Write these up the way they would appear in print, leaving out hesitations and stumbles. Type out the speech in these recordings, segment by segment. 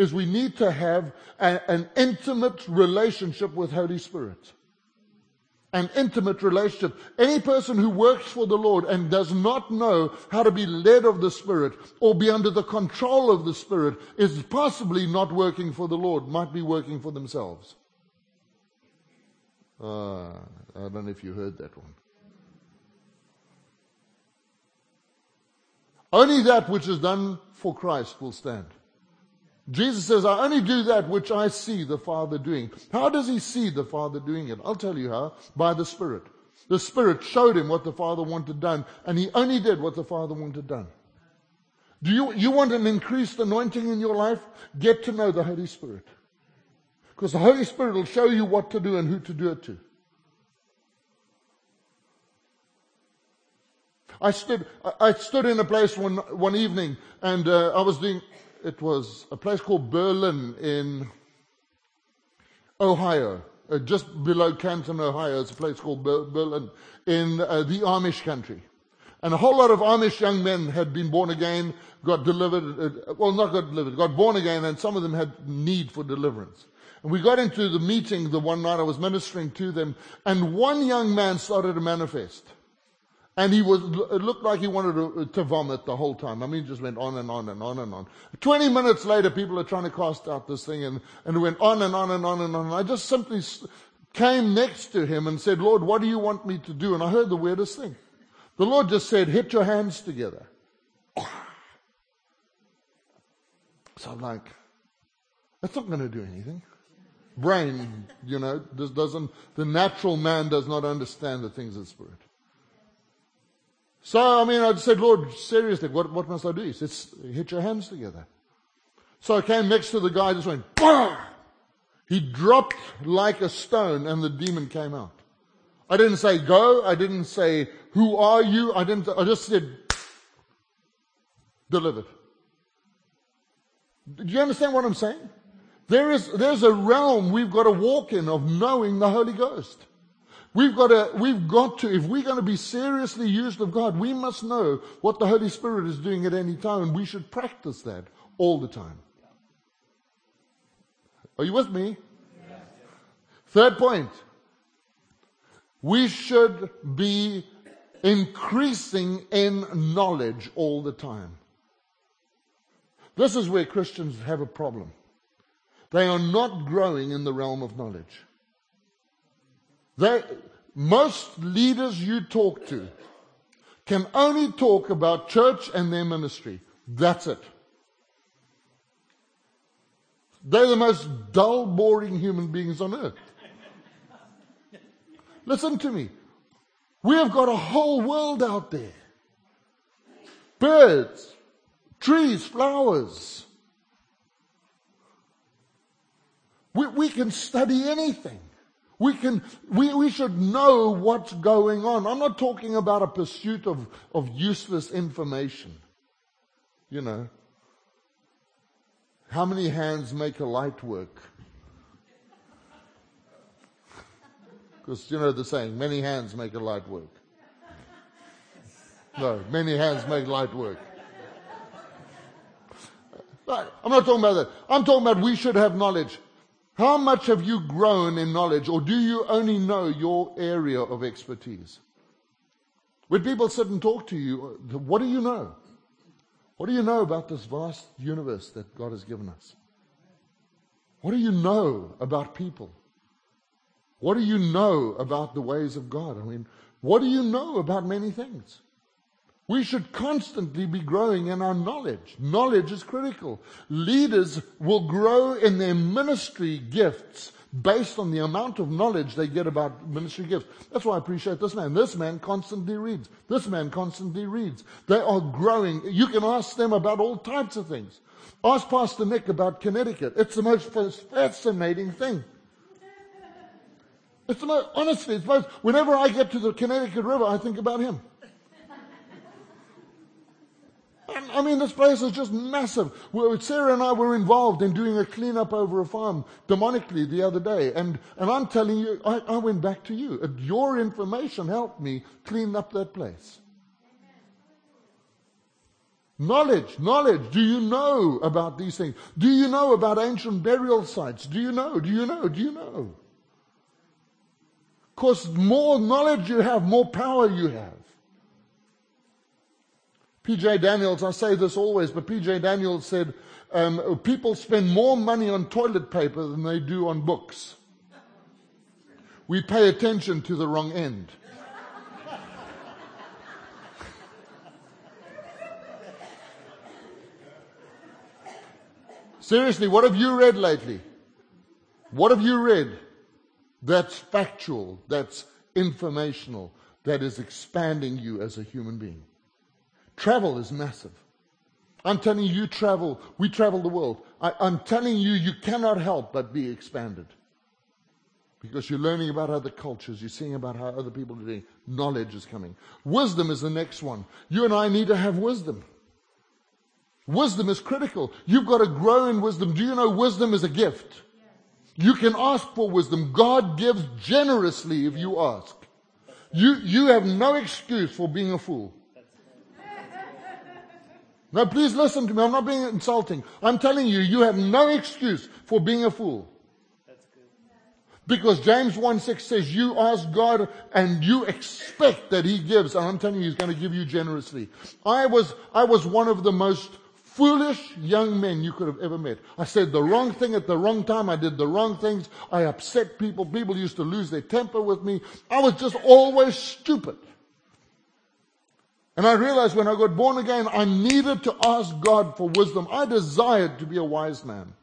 is we need to have an intimate relationship with Holy Spirit. An intimate relationship. Any person who works for the Lord and does not know how to be led of the Spirit or be under the control of the Spirit is possibly not working for the Lord, might be working for themselves. I don't know if you heard that one. Only that which is done for Christ will stand. Jesus says, I only do that which I see the Father doing. How does he see the Father doing it? I'll tell you how. By the Spirit. The Spirit showed him what the Father wanted done, and he only did what the Father wanted done. Do you want an increased anointing in your life? Get to know the Holy Spirit. Because the Holy Spirit will show you what to do and who to do it to. I stood in a place one evening, and it was a place called Berlin in Ohio, just below Canton, Ohio. It's a place called Berlin in the Amish country. And a whole lot of Amish young men had been born again, got delivered, got born again, and some of them had need for deliverance. And we got into the meeting the one night I was ministering to them, and one young man started to manifest. And it looked like he wanted to vomit the whole time. I mean, it just went on and on and on and on. 20 minutes later, people are trying to cast out this thing, and it went on and on and on and on. And I just simply came next to him and said, Lord, what do you want me to do? And I heard the weirdest thing. The Lord just said, hit your hands together. So I'm like, that's not going to do anything. Brain, the natural man does not understand the things of the Spirit. So, I said, Lord, seriously, what must I do? He said, hit your hands together. So I came next to the guy, just went, bah! He dropped like a stone, and the demon came out. I didn't say go. I didn't say, who are you? I just said, delivered. Do you understand what I'm saying? There's a realm we've got to walk in of knowing the Holy Ghost. We've got to, if we're going to be seriously used of God, we must know what the Holy Spirit is doing at any time, and we should practice that all the time. Are you with me? Yes. Third point. We should be increasing in knowledge all the time. This is where Christians have a problem. They are not growing in the realm of knowledge. Most leaders you talk to can only talk about church and their ministry. That's it. They're the most dull, boring human beings on earth. Listen to me. We have got a whole world out there. Birds, trees, flowers. We can study anything. We should know what's going on. I'm not talking about a pursuit of useless information. How many hands make a light work? Because the saying, many hands make a light work. No, many hands make light work. I'm not talking about that. I'm talking about we should have knowledge. How much have you grown in knowledge, or do you only know your area of expertise? When people sit and talk to you, what do you know? What do you know about this vast universe that God has given us? What do you know about people? What do you know about the ways of God? What do you know about many things? We should constantly be growing in our knowledge. Knowledge is critical. Leaders will grow in their ministry gifts based on the amount of knowledge they get about ministry gifts. That's why I appreciate this man. This man constantly reads. This man constantly reads. They are growing. You can ask them about all types of things. Ask Pastor Nick about Connecticut. It's the most fascinating thing. Honestly, whenever I get to the Connecticut River, I think about him. This place is just massive. Sarah and I were involved in doing a cleanup over a farm demonically the other day. And I'm telling you, I went back to you. Your information helped me clean up that place. Knowledge. Do you know about these things? Do you know about ancient burial sites? Do you know? Because more knowledge you have, more power you have. P.J. Daniels, I say this always, but P.J. Daniels said, people spend more money on toilet paper than they do on books. We pay attention to the wrong end. Seriously, what have you read lately? What have you read that's factual, that's informational, that is expanding you as a human being? Travel is massive. I'm telling you, we travel the world. I'm telling you, you cannot help but be expanded. Because you're learning about other cultures, you're seeing about how other people are doing. Knowledge is coming. Wisdom is the next one. You and I need to have wisdom. Wisdom is critical. You've got to grow in wisdom. Do you know wisdom is a gift? You can ask for wisdom. God gives generously if you ask. You have no excuse for being a fool. Now please listen to me. I'm not being insulting. I'm telling you, you have no excuse for being a fool. That's good. Because James 1:6 says you ask God and you expect that He gives. And I'm telling you, He's going to give you generously. I was one of the most foolish young men you could have ever met. I said the wrong thing at the wrong time. I did the wrong things. I upset people. People used to lose their temper with me. I was just always stupid. And I realized when I got born again, I needed to ask God for wisdom. I desired to be a wise man.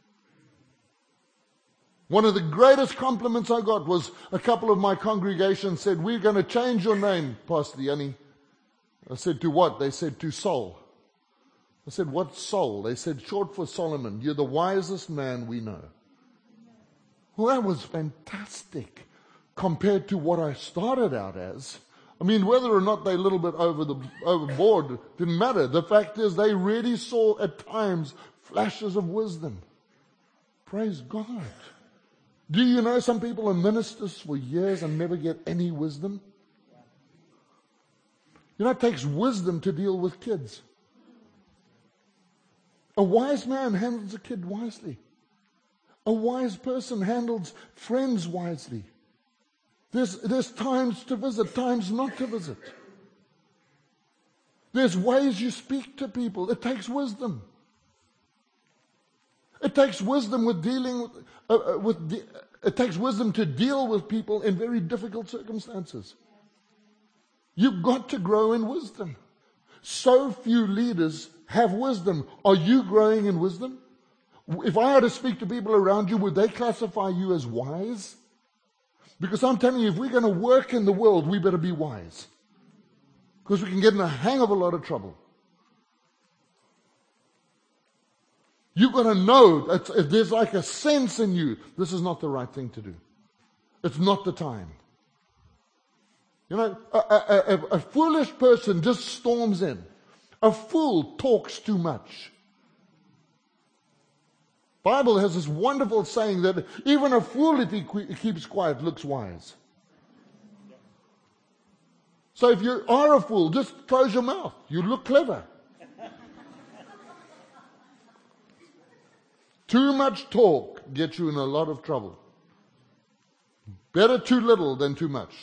One of the greatest compliments I got was a couple of my congregation said, "We're going to change your name, Pastor Yanni." I said, "To what?" They said, "To Sol." I said, "What's Sol?" They said, "Short for Solomon. You're the wisest man we know." Well, that was fantastic compared to what I started out as. I mean, whether or not they're a little bit overboard didn't matter. The fact is they really saw at times flashes of wisdom. Praise God. Do you know some people are ministers for years and never get any wisdom? You know, it takes wisdom to deal with kids. A wise man handles a kid wisely. A wise person handles friends wisely. There's times to visit, times not to visit. There's ways you speak to people. It takes wisdom. It takes wisdom with dealing it takes wisdom to deal with people in very difficult circumstances. You've got to grow in wisdom. So few leaders have wisdom. Are you growing in wisdom? If I had to speak to people around you, would they classify you as wise? Because I'm telling you, if we're going to work in the world, we better be wise. Because we can get in the hang of a lot of trouble. You've got to know that if there's like a sense in you, this is not the right thing to do. It's not the time. You know, a foolish person just storms in. A fool talks too much. Bible has this wonderful saying that even a fool, if he keeps quiet, looks wise. So if you are a fool, just close your mouth. You look clever. Too much talk gets you in a lot of trouble. Better too little than too much.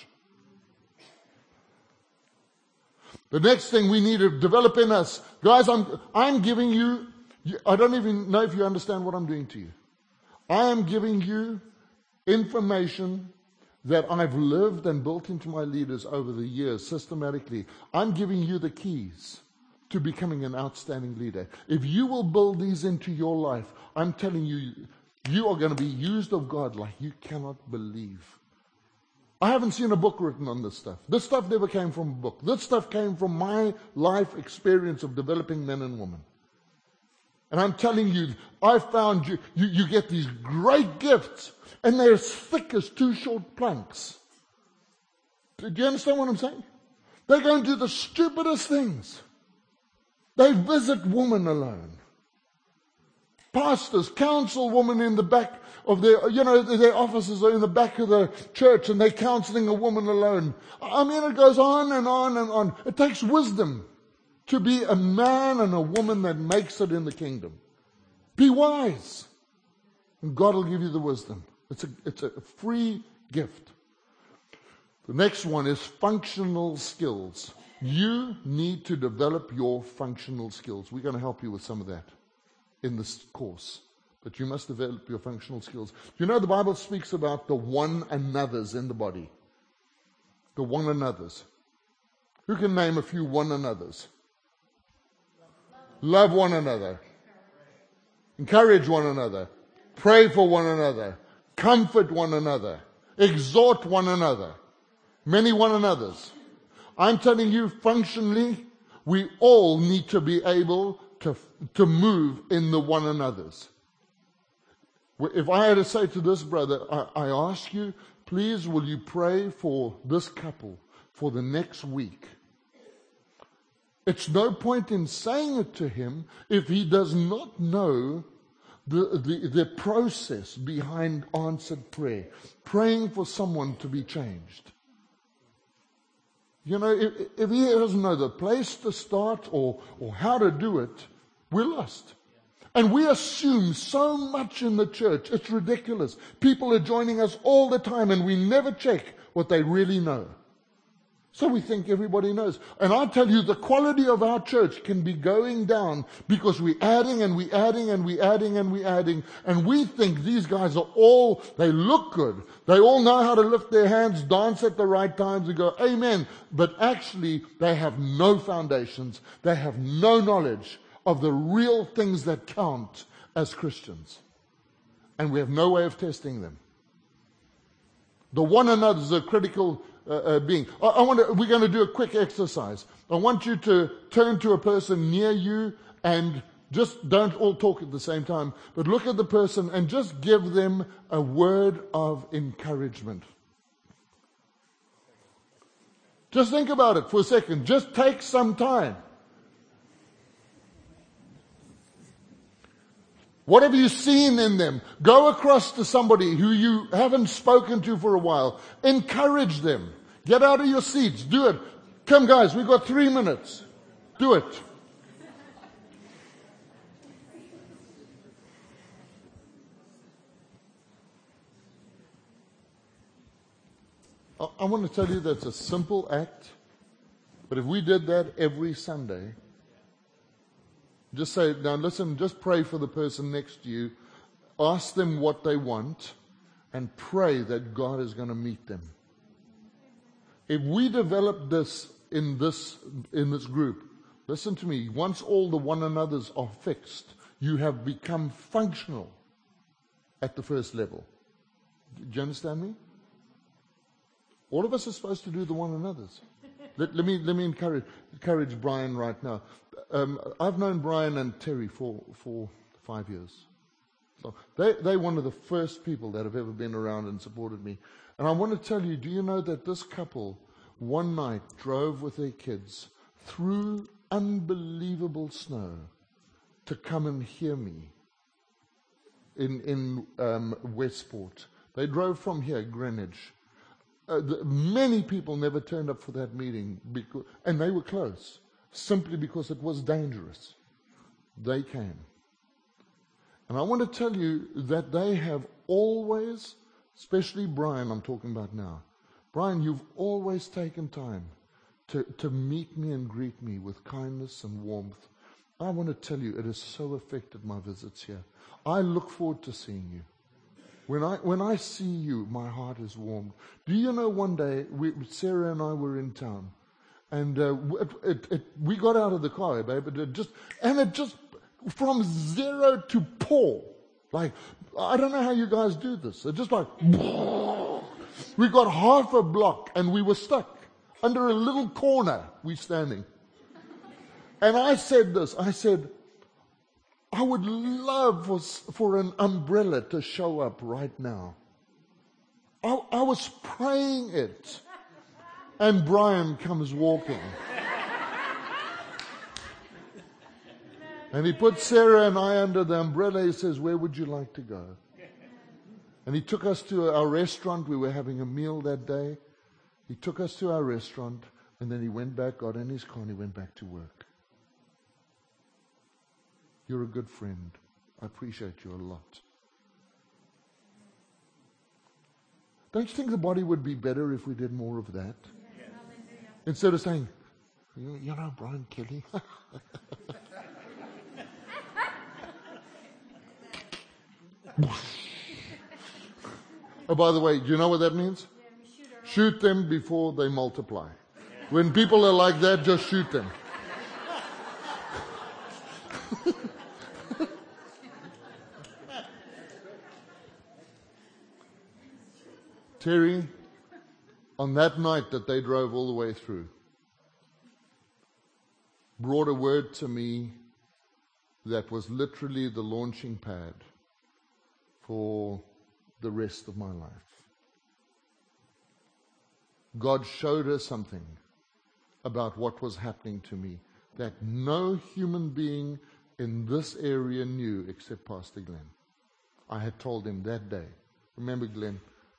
The next thing we need to develop in us, guys, I'm giving you, I don't even know if you understand what I'm doing to you. I am giving you information that I've lived and built into my leaders over the years systematically. I'm giving you the keys to becoming an outstanding leader. If you will build these into your life, I'm telling you, you are going to be used of God like you cannot believe. I haven't seen a book written on this stuff. This stuff never came from a book. This stuff came from my life experience of developing men and women. And I'm telling you, I found you get these great gifts, and they're as thick as two short planks. Do you understand what I'm saying? They go and do the stupidest things. They visit women alone. Pastors counsel women in the back of their offices are in the back of the church, and they're counseling a woman alone. I mean, it goes on and on and on. It takes wisdom to be a man and a woman that makes it in the kingdom. Be wise. And God will give you the wisdom. It's a free gift. The next one is functional skills. You need to develop your functional skills. We're going to help you with some of that in this course. But you must develop your functional skills. You know, the Bible speaks about the one another's in the body. The one another's. Who can name a few one another's? Love one another. Encourage one another. Pray for one another. Comfort one another. Exhort one another. Many one another's. I'm telling you, functionally, we all need to be able to move in the one another's. If I had to say to this brother, I ask you, please will you pray for this couple for the next week? It's no point in saying it to him if he does not know the process behind answered prayer. Praying for someone to be changed. You know, if he doesn't know the place to start or how to do it, we're lost. And we assume so much in the church. It's ridiculous. People are joining us all the time and we never check what they really know. So we think everybody knows. And I tell you, the quality of our church can be going down because we're adding and we're adding and we're adding and we're adding. And we think these guys are all, they look good. They all know how to lift their hands, dance at the right times and go, amen. But actually, they have no foundations. They have no knowledge of the real things that count as Christians. And we have no way of testing them. The one another is a critical being. We're going to do a quick exercise. I want you to turn to a person near you and just don't all talk at the same time, but look at the person and just give them a word of encouragement. Just think about it for a second. Just take some time. What have you seen in them? Go across to somebody who you haven't spoken to for a while. Encourage them. Get out of your seats. Do it. Come guys, we've got 3 minutes. Do it. I want to tell you that's a simple act, but if we did that every Sunday, just say, now listen, just pray for the person next to you. Ask them what they want and pray that God is going to meet them. If we develop this in this group, listen to me, once all the one another's are fixed, you have become functional at the first level. Do you understand me? All of us are supposed to do the one another's. Let me encourage Brian right now. I've known Brian and Terry for 5 years. So they're one of the first people that have ever been around and supported me. And I want to tell you, do you know that this couple one night drove with their kids through unbelievable snow to come and hear me in Westport. They drove from here, Greenwich. Many people never turned up for that meeting, and they were close, simply because it was dangerous. They came. And I want to tell you that they have always, especially Brian I'm talking about now, Brian, you've always taken time to meet me and greet me with kindness and warmth. I want to tell you, it has so affected my visits here. I look forward to seeing you. When I see you, my heart is warmed. Do you know one day, Sarah and I were in town, and we got out of the car, babe, it just from zero to pour. Like, I don't know how you guys do this. It's just like, we got half a block and we were stuck under a little corner. We're standing. And I said this, I would love for an umbrella to show up right now. I was praying it. And Brian comes walking. And he put Sarah and I under the umbrella. He says, where would you like to go? And he took us to our restaurant. We were having a meal that day. He took us to our restaurant. And then he went back, got in his car, and he went back to work. You're a good friend. I appreciate you a lot. Don't you think the body would be better if we did more of that? Yes. Instead of saying, you know, Brian Kelly. Oh, by the way, do you know what that means? Shoot them before they multiply. When people are like that, just shoot them. Terry, on that night that they drove all the way through, brought a word to me that was literally the launching pad for the rest of my life. God showed her something about what was happening to me that no human being in this area knew except Pastor Glenn. I had told him that day. Remember, Glenn?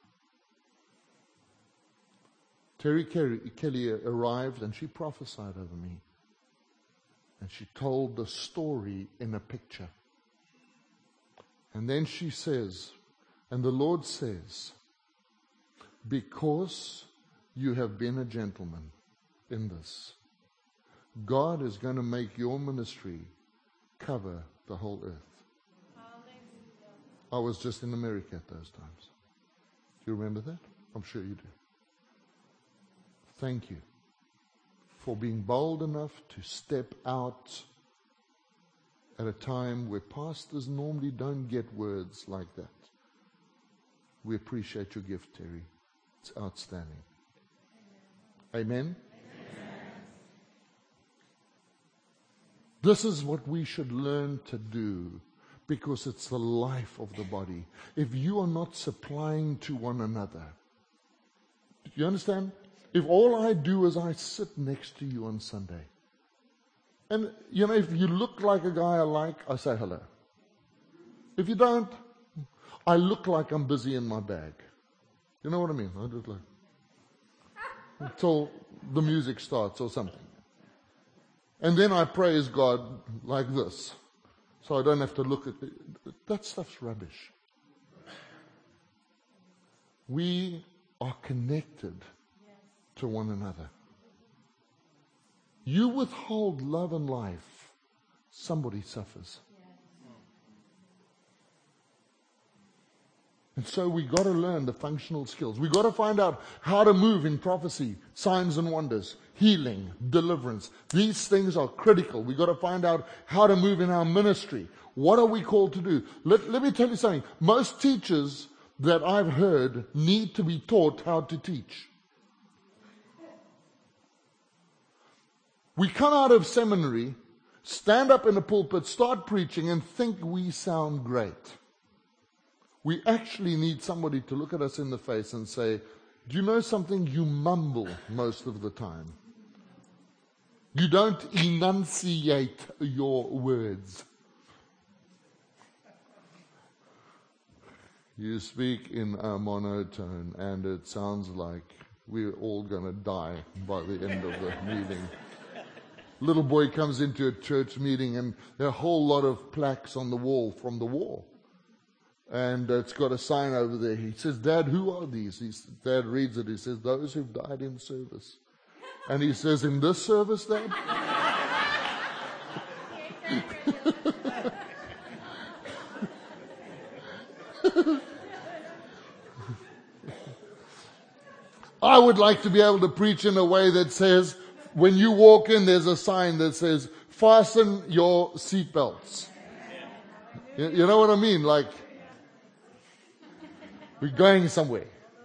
Terry Kelly arrived and she prophesied over me. And she told the story in a picture. And then she says, and the Lord says, because you have been a gentleman in this, God is going to make your ministry cover the whole earth. I was just in America at those times. Do you remember that? I'm sure you do. Thank you for being bold enough to step out at a time where pastors normally don't get words like that. We appreciate your gift, Terry. It's outstanding. Amen? This is what we should learn to do because it's the life of the body. If you are not supplying to one another, do you understand? If all I do is I sit next to you on Sunday, and you know, if you look like a guy I like, I say hello. If you don't, I look like I'm busy in my bag. You know what I mean? I just like until the music starts or something. And then I praise God like this, so I don't have to look at it. That stuff's rubbish. We are connected to one another. You withhold love and life, somebody suffers. And so we got to learn the functional skills. We got to find out how to move in prophecy, signs and wonders, healing, deliverance. These things are critical. We got to find out how to move in our ministry. What are we called to do? Let me tell you something. Most teachers that I've heard need to be taught how to teach. We come out of seminary, stand up in the pulpit, start preaching, and think we sound great. We actually need somebody to look at us in the face and say, do you know something? You mumble most of the time. You don't enunciate your words. You speak in a monotone, and it sounds like we're all going to die by the end of the meeting. Little boy comes into a church meeting and there are a whole lot of plaques on the wall from the war. And it's got a sign over there. He says, Dad, who are these? Dad reads it. He says, those who've died in service. And he says, in this service, Dad? I would like to be able to preach in a way that says, when you walk in, there's a sign that says, fasten your seatbelts. You know what I mean? Like, we're going somewhere.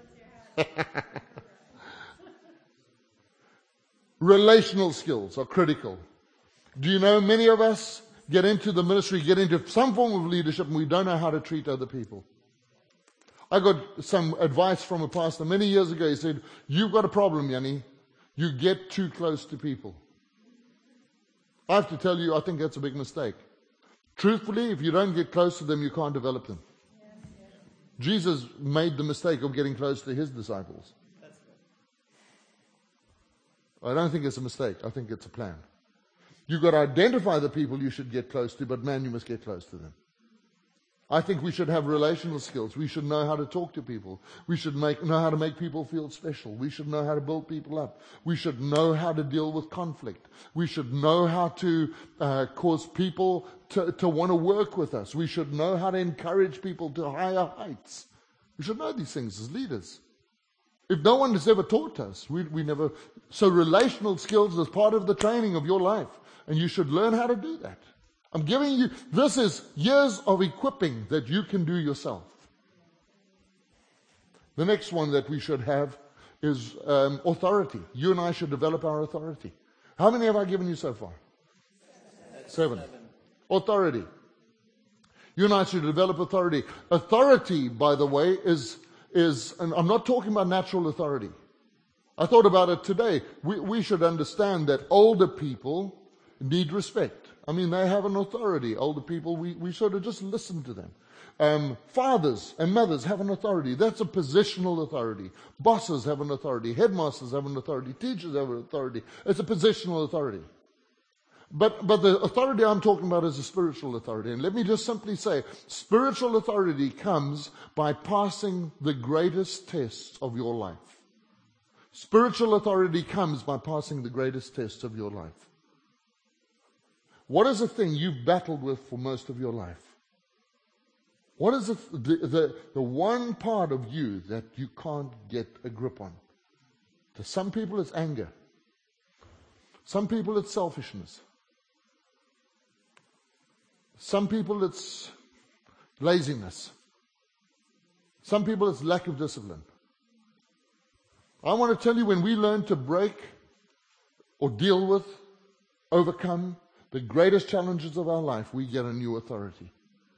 Relational skills are critical. Do you know many of us get into the ministry, get into some form of leadership, and we don't know how to treat other people? I got some advice from a pastor many years ago. He said, you've got a problem, Yanni. You get too close to people. I have to tell you, I think that's a big mistake. Truthfully, if you don't get close to them, you can't develop them. Jesus made the mistake of getting close to his disciples. I don't think it's a mistake. I think it's a plan. You've got to identify the people you should get close to, but man, you must get close to them. I think we should have relational skills. We should know how to talk to people. We should know how to make people feel special. We should know how to build people up. We should know how to deal with conflict. We should know how to cause people to want to work with us. We should know how to encourage people to higher heights. We should know these things as leaders. If no one has ever taught us, we never. So relational skills is part of the training of your life, and you should learn how to do that. I'm giving you, this is years of equipping that you can do yourself. The next one that we should have is authority. You and I should develop our authority. How many have I given you so far? 7. Authority. You and I should develop authority. Authority, by the way, is and I'm not talking about natural authority. I thought about it today. We should understand that older people need respect. I mean, they have an authority. Older people, we sort of just listen to them. Fathers and mothers have an authority. That's a positional authority. Bosses have an authority. Headmasters have an authority. Teachers have an authority. It's a positional authority. But the authority I'm talking about is a spiritual authority. And let me just simply say, spiritual authority comes by passing the greatest tests of your life. Spiritual authority comes by passing the greatest tests of your life. What is the thing you've battled with for most of your life? What is the one part of you that you can't get a grip on? To some people it's anger. Some people it's selfishness. Some people it's laziness. Some people it's lack of discipline. I want to tell you, when we learn to break or deal with, overcome the greatest challenges of our life, we get a new authority.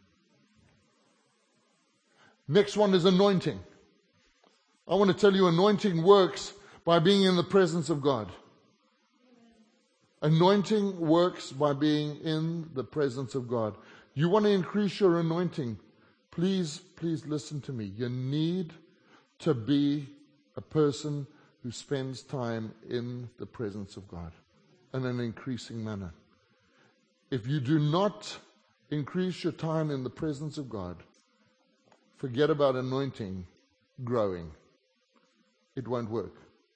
Next one is anointing. I want to tell you, anointing works by being in the presence of God. Anointing works by being in the presence of God. You want to increase your anointing, please listen to me. You need to be a person who spends time in the presence of God in an increasing manner. If you do not increase your time in the presence of God, forget about anointing growing. It won't work.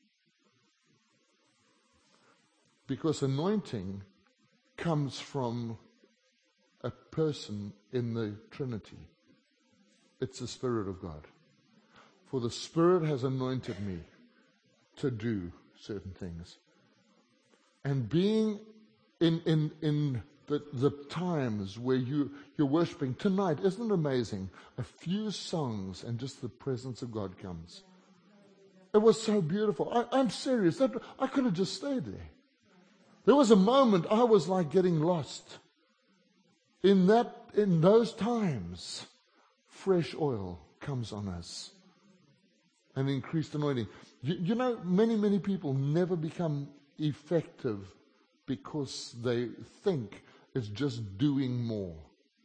Because anointing comes from a person in the Trinity. It's the Spirit of God. For the Spirit has anointed me to do certain things. And being in the times where you're worshiping tonight, isn't it amazing? A few songs and just the presence of God comes. It was so beautiful. I'm serious. I could have just stayed there. There was a moment I was like getting lost. In those times, fresh oil comes on us. An increased anointing. You know, many people never become effective because they think it's just doing more.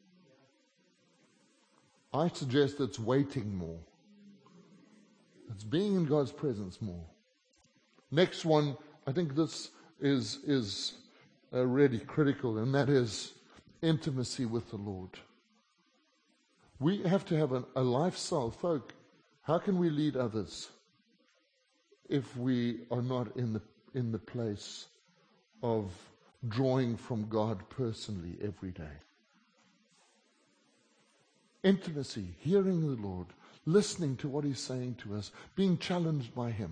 I suggest it's waiting more. It's being in God's presence more. Next one, I think this is really critical, and that is intimacy with the Lord. We have to have a lifestyle, folk. How can we lead others if we are not in the place of drawing from God personally every day? Intimacy, hearing the Lord, listening to what He's saying to us, being challenged by Him.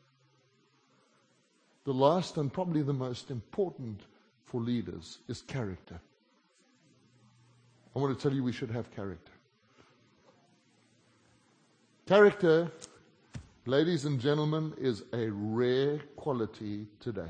The last and probably the most important for leaders is character. I want to tell you, we should have character. Character, ladies and gentlemen, is a rare quality today.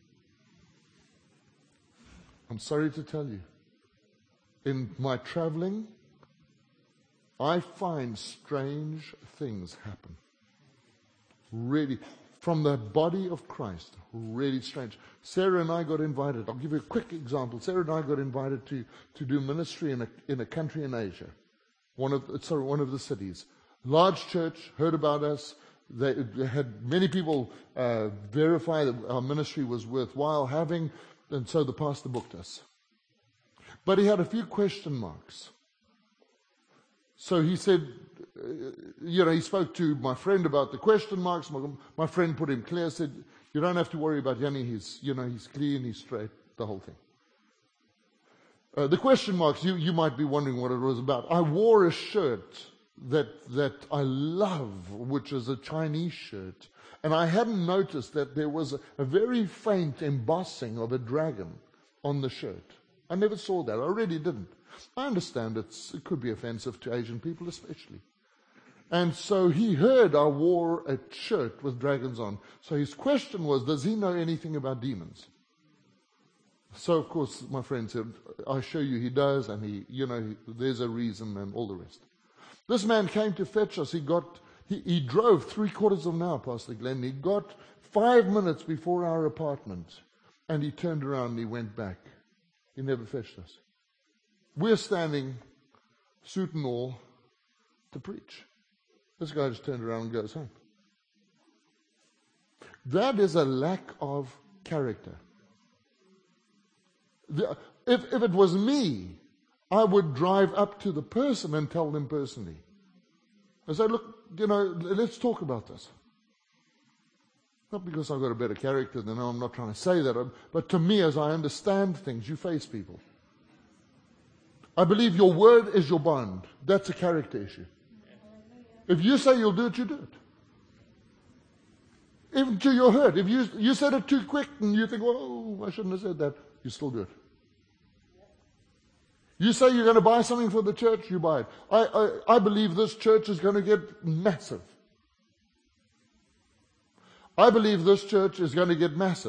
I'm sorry to tell you. In my traveling, I find strange things happen. Really, from the body of Christ, really strange. Sarah and I got invited. I'll give you a quick example. Sarah and I got invited to do ministry in a country in Asia, one of the cities. Large church, heard about us. They had many people verify that our ministry was worthwhile having. And so the pastor booked us. But he had a few question marks. So he said, he spoke to my friend about the question marks. My friend put him clear, said, you don't have to worry about Yanni. He's clean, he's straight, the whole thing. The question marks, you might be wondering what it was about. I wore a shirt that I love, which is a Chinese shirt. And I hadn't noticed that there was a very faint embossing of a dragon on the shirt. I never saw that. I really didn't. I understand it could be offensive to Asian people especially. And so he heard I wore a shirt with dragons on. So his question was, does he know anything about demons? So, of course, my friend said, I assure you he does, and there's a reason and all the rest. This man came to fetch us. He drove 3/4 of an hour, Pastor Glenn. He got 5 minutes before our apartment, and he turned around and he went back. He never fetched us. We're standing, suit and all, to preach. This guy just turned around and goes home. That is a lack of character. If it was me, I would drive up to the person and tell them personally. I say, look, let's talk about this. Not because I've got a better character than I'm not trying to say that, but to me, as I understand things, you face people. I believe your word is your bond. That's a character issue. If you say you'll do it, you do it. Even to your hurt. If you said it too quick and you think, oh, I shouldn't have said that, you still do it. You say you're going to buy something for the church, you buy it. I believe this church is going to get massive. I believe this church is going to get massive.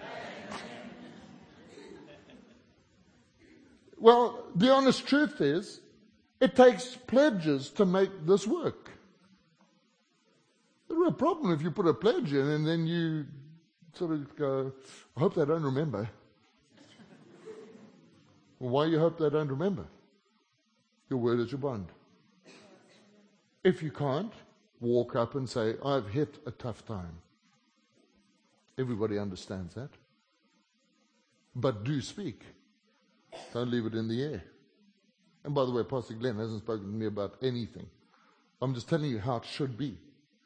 Well, the honest truth is, it takes pledges to make this work. There's no problem if you put a pledge in and then you sort of go, I hope they don't remember. Well, why you hope they don't remember? Your word is your bond. If you can't, walk up and say, I've hit a tough time. Everybody understands that. But do speak. Don't leave it in the air. And by the way, Pastor Glenn hasn't spoken to me about anything. I'm just telling you how it should be.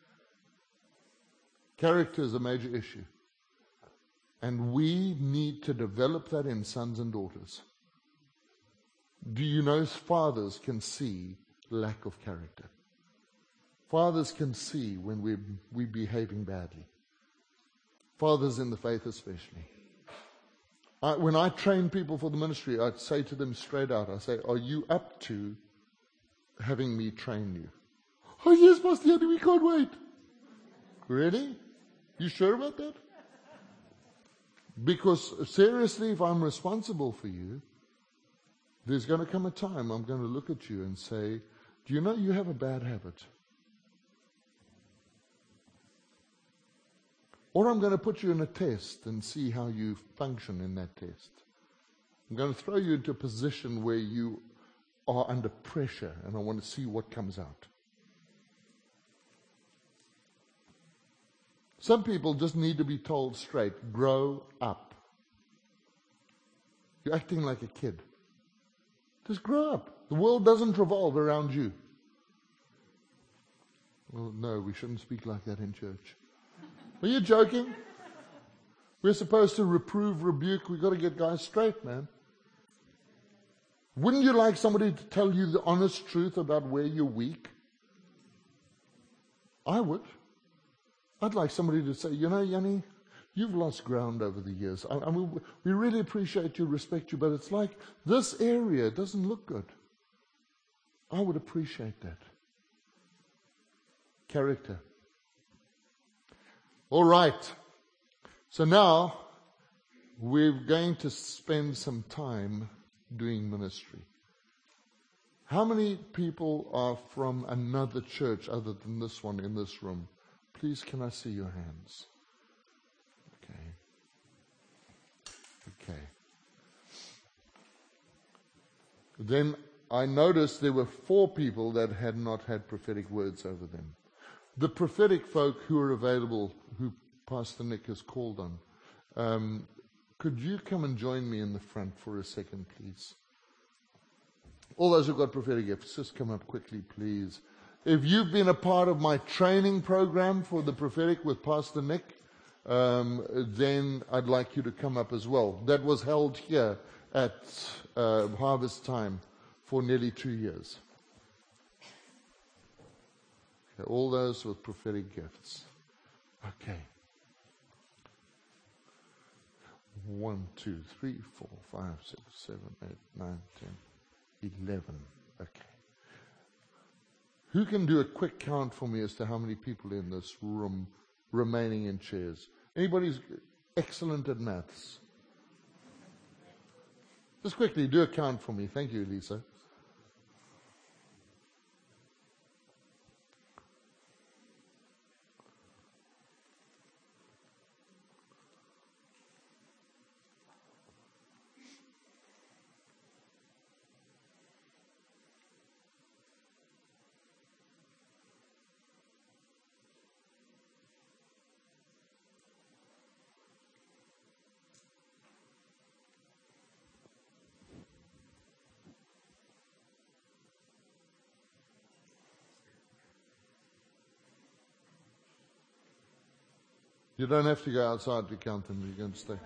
Character is a major issue. And we need to develop that in sons and daughters. Do you know fathers can see lack of character? Fathers can see when we're behaving badly. Fathers in the faith especially. When I train people for the ministry, I say to them straight out, I say, are you up to having me train you? Oh yes, Pastor Yanni, we can't wait. Really? You sure about that? Because seriously, if I'm responsible for you, there's going to come a time I'm going to look at you and say, do you know you have a bad habit? Or I'm going to put you in a test and see how you function in that test. I'm going to throw you into a position where you are under pressure and I want to see what comes out. Some people just need to be told straight, grow up. You're acting like a kid. Just grow up. The world doesn't revolve around you. Well, no, we shouldn't speak like that in church. Are you joking? We're supposed to reprove, rebuke. We've got to get guys straight, man. Wouldn't you like somebody to tell you the honest truth about where you're weak? I would. I'd like somebody to say, you know, Yanni, you've lost ground over the years. I mean, we really appreciate you, respect you, but it's like this area doesn't look good. I would appreciate that. Character. All right. So now we're going to spend some time doing ministry. How many people are from another church other than this one in this room? Please, can I see your hands? Okay. Then I noticed there were 4 people that had not had prophetic words over them. The prophetic folk who are available, who Pastor Nick has called on, could you come and join me in the front for a second, please? All those who've got prophetic gifts, just come up quickly, please. If you've been a part of my training program for the prophetic with Pastor Nick, then I'd like you to come up as well. That was held here at harvest time for nearly 2 years. Okay, all those with prophetic gifts. Okay. 1, 2, 3, 4, 5, 6, 7, 8, 9, 10, 11. Okay. Who can do a quick count for me as to how many people in this room remaining in chairs? Anybody's excellent at maths? Just quickly, do a count for me. Thank you, Lisa. You don't have to go outside to count them. You can stay.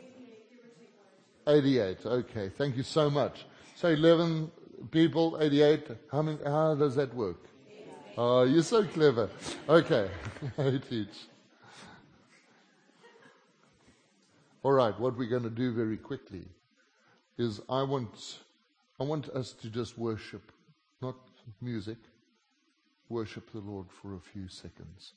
88. Okay. Thank you so much. So 11 people, 88. How does that work? Oh, you're so clever. Okay. 8 each. All right. What we're going to do very quickly is I want us to just worship, not music. Worship the Lord for a few seconds.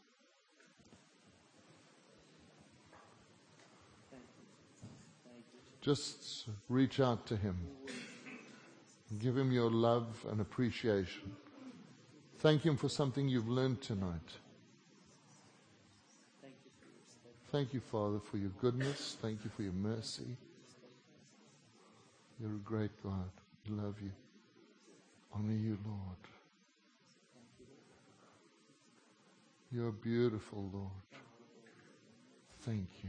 Just reach out to Him. Give Him your love and appreciation. Thank Him for something you've learned tonight. Thank you, Father, for your goodness. Thank you for your mercy. You're a great God. We love you. Honor you, Lord. You're beautiful, Lord. Thank you.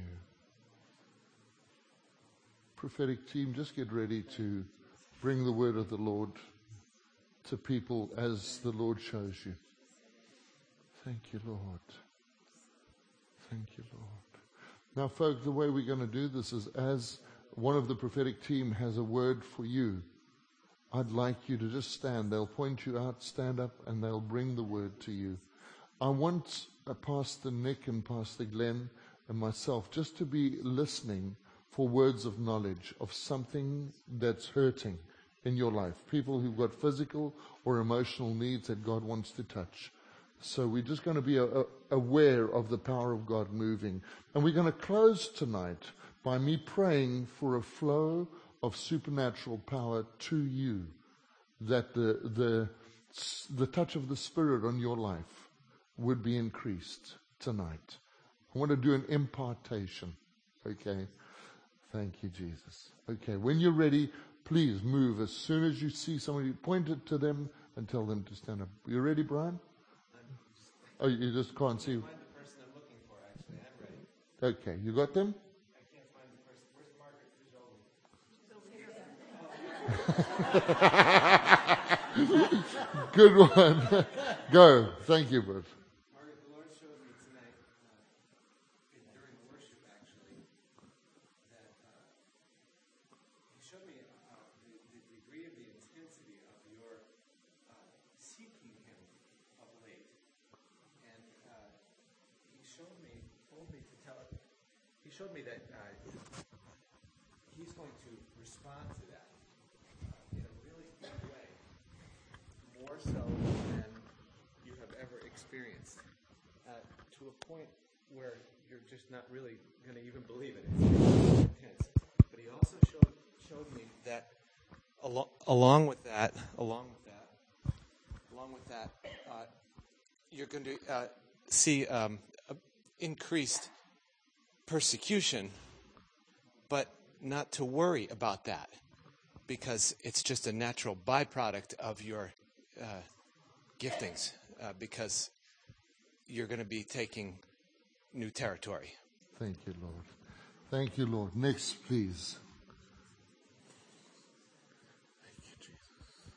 Prophetic team, just get ready to bring the word of the Lord to people as the Lord shows you. Thank you, Lord. Thank you, Lord. Now, folks, the way we're going to do this is as one of the prophetic team has a word for you, I'd like you to just stand. They'll point you out, stand up, and they'll bring the word to you. I want Pastor Nick and Pastor Glenn and myself just to be listening for words of knowledge of something that's hurting in your life. People who've got physical or emotional needs that God wants to touch. So we're just going to be aware of the power of God moving. And we're going to close tonight by me praying for a flow of supernatural power to you, that the touch of the Spirit on your life would be increased tonight. I want to do an impartation. Okay? Thank you, Jesus. Okay, when you're ready, please move. As soon as you see somebody, point it to them and tell them to stand up. You ready, Brian? Oh, you just can't see. I can't find the person I'm looking for, actually. I'm ready. Okay, you got them? I can't find the person. Where's Margaret Fujoli? Good one. Go. Thank you, Bruce. Margaret, the Lord showed me tonight, during worship, actually, that He showed me the degree of the intensity of your seeking Him of late. And He told me to tell it. He showed me that He's going to respond to that in a really good way, more so than you have ever experienced, to a point where you're just not really going to even believe it. It's intense. But He also showed me that along with that, you're going to see increased persecution, but not to worry about that, because it's just a natural byproduct of your giftings, because you're going to be taking new territory. Thank you, Lord. Thank you, Lord. Next, please. Thank you, Jesus.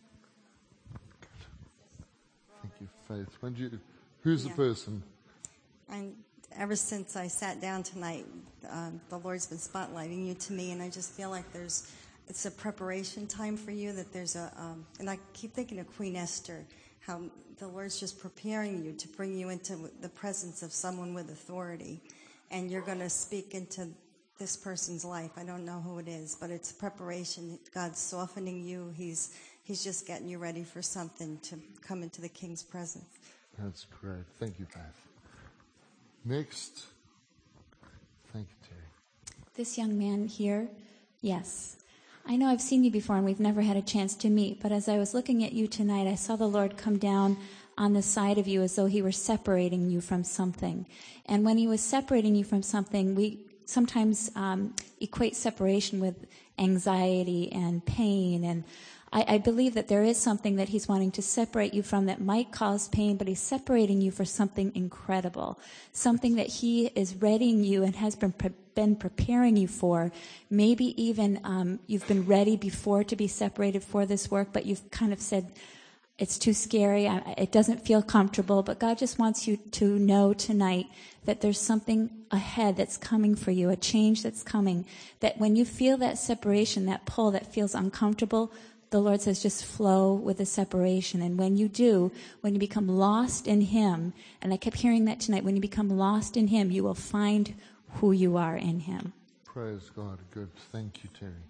Thank you, Faith. Who's the person? Ever since I sat down tonight, the Lord's been spotlighting you to me, and I just feel like it's a preparation time for you, that there's and I keep thinking of Queen Esther, how the Lord's just preparing you to bring you into the presence of someone with authority, and you're going to speak into this person's life. I don't know who it is, but it's preparation. God's softening you. He's just getting you ready for something to come into the King's presence. That's great. Thank you, Beth. Next. Thank you, Terry. This young man here, yes. I know I've seen you before and we've never had a chance to meet, but as I was looking at you tonight, I saw the Lord come down on the side of you as though he were separating you from something. And when he was separating you from something, we sometimes equate separation with anxiety and pain, and I believe that there is something that he's wanting to separate you from that might cause pain, but he's separating you for something incredible, something that he is readying you and has been preparing you for. Maybe even you've been ready before to be separated for this work, but you've kind of said, it's too scary, it doesn't feel comfortable, but God just wants you to know tonight that there's something ahead that's coming for you, a change that's coming, that when you feel that separation, that pull that feels uncomfortable, the Lord says just flow with the separation. And when you do, when you become lost in him, and I kept hearing that tonight, when you become lost in him, you will find who you are in him. Praise God. Good. Thank you, Terry.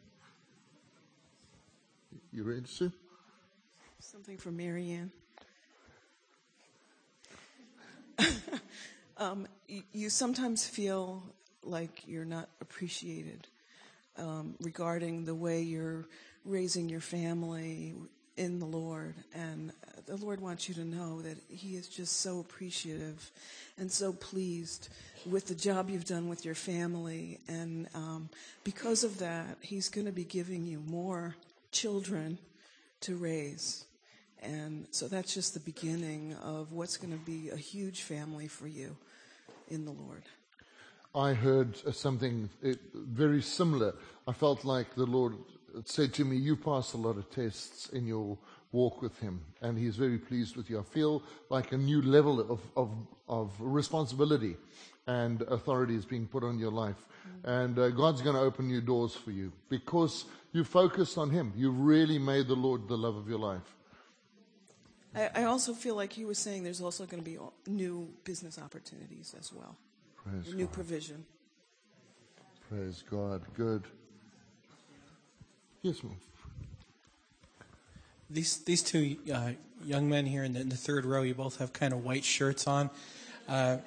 You ready, Sue? Something for Marianne. You sometimes feel like you're not appreciated regarding the way you're raising your family in the Lord. And the Lord wants you to know that he is just so appreciative and so pleased with the job you've done with your family. And because of that, he's going to be giving you more children to raise. And so that's just the beginning of what's going to be a huge family for you in the Lord. I heard something very similar. I felt like the Lord said to me, you passed a lot of tests in your walk with him, and he's very pleased with you. I feel like a new level of responsibility and authority is being put on your life. And God's going to open new doors for you because you focused on him. You really made the Lord the love of your life. I also feel like he was saying there's also going to be new business opportunities as well. Praise New God. provision. Praise God. Good. Yes, ma'am. These two young men here in the third row, you both have kind of white shirts on. I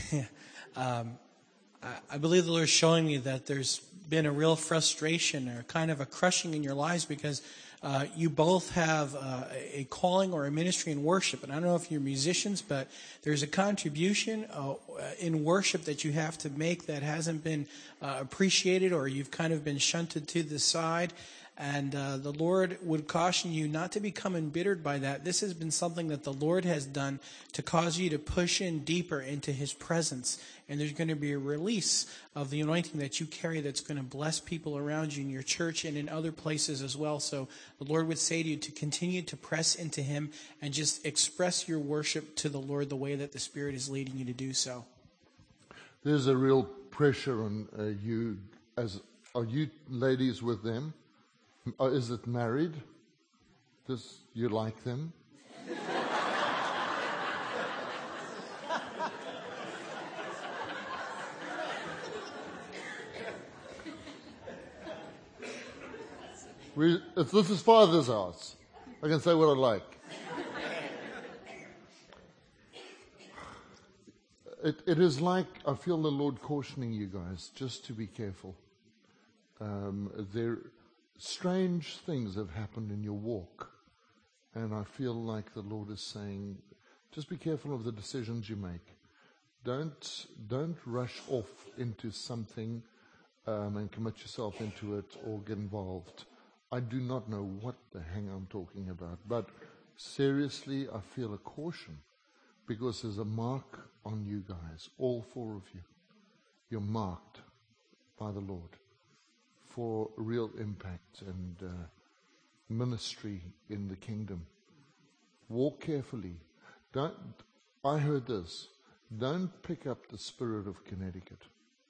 believe the Lord is showing me that there's been a real frustration or kind of a crushing in your lives because you both have a calling or a ministry in worship. And I don't know if you're musicians, but there's a contribution in worship that you have to make that hasn't been appreciated, or you've kind of been shunted to the side. And the Lord would caution you not to become embittered by that. This has been something that the Lord has done to cause you to push in deeper into his presence. And there's going to be a release of the anointing that you carry that's going to bless people around you in your church and in other places as well. So the Lord would say to you to continue to press into him and just express your worship to the Lord the way that the Spirit is leading you to do so. There's a real pressure on you. Are you ladies with them? Is it married? Does you like them? This is Father's house. I can say what I like. It is like I feel the Lord cautioning you guys just to be careful. Strange things have happened in your walk, and I feel like the Lord is saying, just be careful of the decisions you make. Don't rush off into something and commit yourself into it or get involved. I do not know what the hang I'm talking about, but seriously, I feel a caution because there's a mark on you guys, all four of you. You're marked. by the Lord for real impact and ministry in the kingdom. Walk carefully. I heard this. Don't pick up the spirit of Connecticut.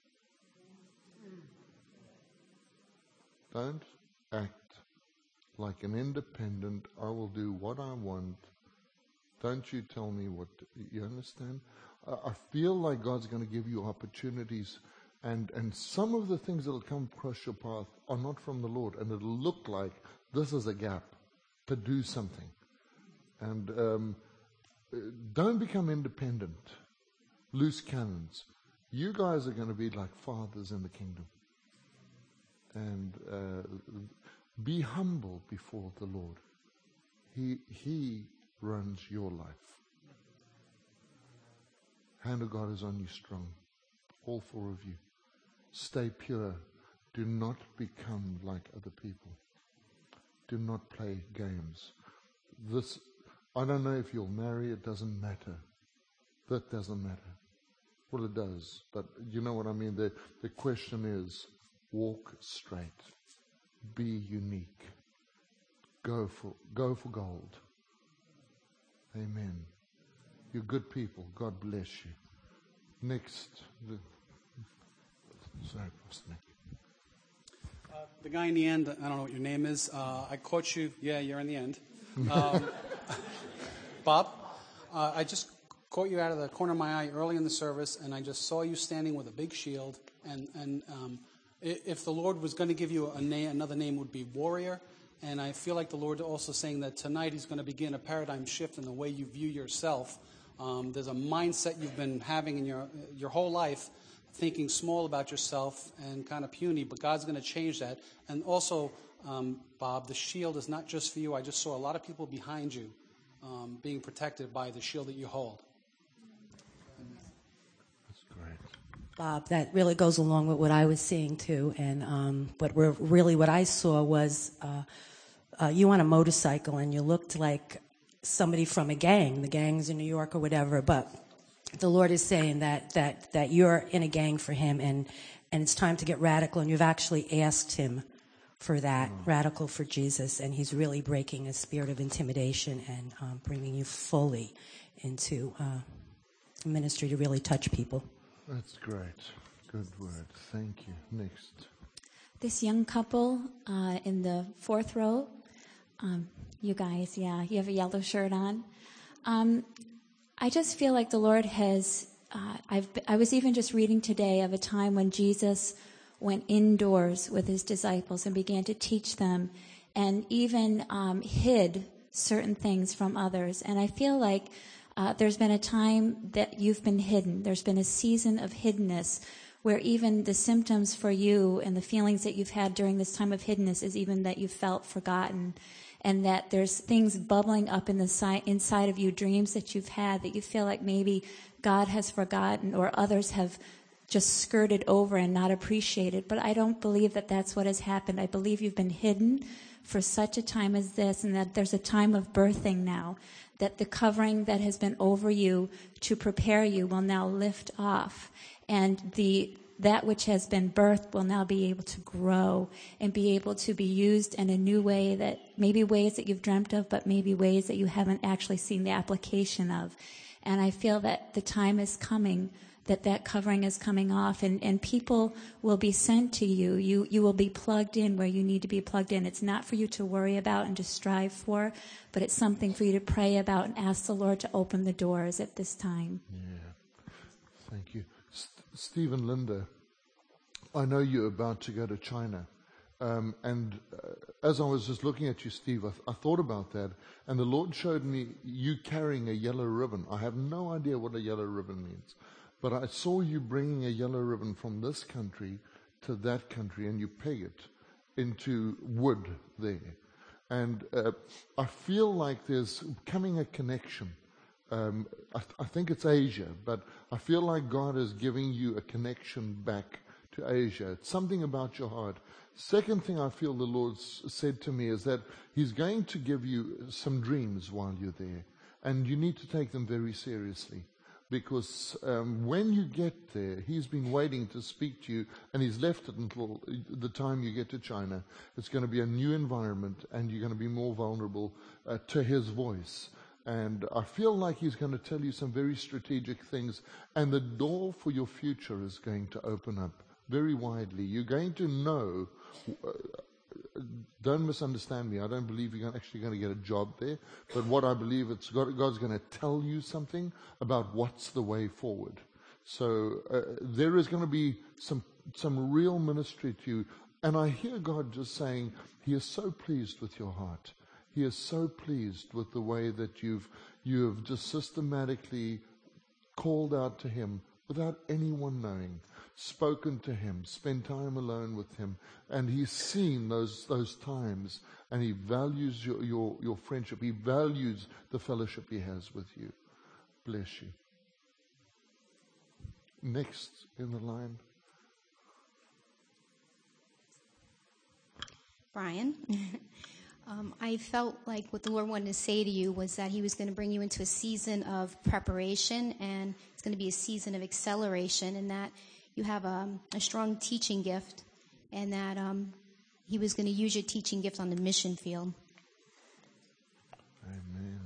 Don't act like an independent, I will do what I want. Don't you tell me what you understand? I feel like God's going to give you opportunities, and some of the things that will come across your path are not from the Lord, and it'll look like this is a gap to do something. And don't become independent, loose cannons. You guys are going to be like fathers in the kingdom. And be humble before the Lord. He runs your life. Hand of God is on you strong. All four of you. Stay pure. Do not become like other people. Do not play games. I don't know if you'll marry, it doesn't matter. That doesn't matter. Well, it does, but you know what I mean? The question is, walk straight. Be unique. Go for gold. Amen. You're good people. God bless you. Next. Sorry, Pastor Nick. The guy in the end, I don't know what your name is. I caught you. Yeah, you're in the end. Bob, I just caught you out of the corner of my eye early in the service, and I just saw you standing with a big shield. And if the Lord was going to give you another name, would be warrior. And I feel like the Lord also saying that tonight He's going to begin a paradigm shift in the way you view yourself. There's a mindset you've been having in your whole life, thinking small about yourself and kind of puny, but God's going to change that. And also, Bob, the shield is not just for you. I just saw a lot of people behind you being protected by the shield that you hold. That's great. Bob, that really goes along with what I was seeing too. And what I saw was you on a motorcycle, and you looked like somebody from a gang, the gangs in New York or whatever. But the Lord is saying that you're in a gang for Him, and it's time to get radical. And you've actually asked Him for that, radical for Jesus. And He's really breaking a spirit of intimidation and bringing you fully into ministry to really touch people. That's great. Good word. Thank you. Next. This young couple in the fourth row, you guys, yeah, you have a yellow shirt on. I just feel like the Lord has, I was even just reading today of a time when Jesus went indoors with His disciples and began to teach them, and even hid certain things from others. And I feel like there's been a time that you've been hidden. There's been a season of hiddenness where even the symptoms for you and the feelings that you've had during this time of hiddenness is even that you felt forgotten, and that there's things bubbling up in the inside of you, dreams that you've had that you feel like maybe God has forgotten or others have just skirted over and not appreciated. But I don't believe that that's what has happened. I believe you've been hidden for such a time as this, and that there's a time of birthing now, that the covering that has been over you to prepare you will now lift off, and that which has been birthed will now be able to grow and be able to be used in a new way, that maybe ways that you've dreamt of, but maybe ways that you haven't actually seen the application of. And I feel that the time is coming, that covering is coming off, and people will be sent to you. You will be plugged in where you need to be plugged in. It's not for you to worry about and to strive for, but it's something for you to pray about and ask the Lord to open the doors at this time. Yeah. Thank you. Stephen Linda, I know you're about to go to China. As I was just looking at you, Steve, I thought about that, and the Lord showed me you carrying a yellow ribbon. I have no idea what a yellow ribbon means, but I saw you bringing a yellow ribbon from this country to that country, and you peg it into wood there. And I feel like there's coming a connection. I think it's Asia, but I feel like God is giving you a connection back to Asia. It's something about your heart. Second thing I feel the Lord said to me is that He's going to give you some dreams while you're there, and you need to take them very seriously. because when you get there, he's been waiting to speak to you, and he's left it until the time you get to China. It's going to be a new environment, and you're going to be more vulnerable to his voice. And I feel like he's going to tell you some very strategic things, and the door for your future is going to open up very widely. You're going to know, don't misunderstand me, I don't believe you're actually going to get a job there, but what I believe, God's going to tell you something about what's the way forward. So there is going to be some real ministry to you, and I hear God just saying, he is so pleased with your heart. He is so pleased with the way that you have just systematically called out to him without anyone knowing, spoken to him, spent time alone with him, and he's seen those times, and he values your friendship. He values the fellowship he has with you. Bless you. Next in the line. Brian. I felt like what the Lord wanted to say to you was that he was going to bring you into a season of preparation, and it's going to be a season of acceleration, and that you have a strong teaching gift, and that he was going to use your teaching gift on the mission field. Amen.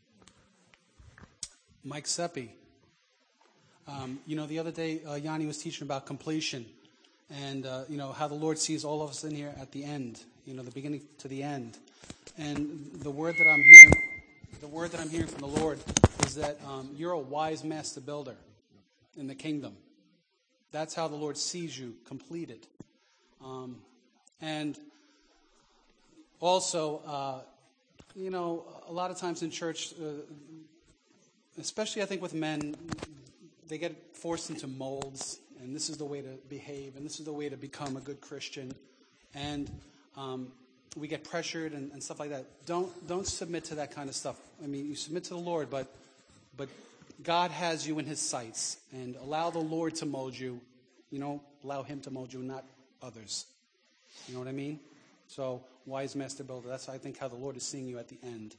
Mike Seppi. The other day, Yanni was teaching about completion, and how the Lord sees all of us in here at the end, the beginning to the end. And the word that I'm hearing from the Lord is that you're a wise master builder in the kingdom. That's how the Lord sees you completed. And also, a lot of times in church, especially I think with men, they get forced into molds, and this is the way to behave, and this is the way to become a good Christian. And we get pressured and stuff like that. Don't submit to that kind of stuff. I mean, you submit to the Lord, but God has you in his sights, and allow the Lord to mold you. Allow him to mold you, not others. You know what I mean? So, wise master builder. That's, I think, how the Lord is seeing you at the end.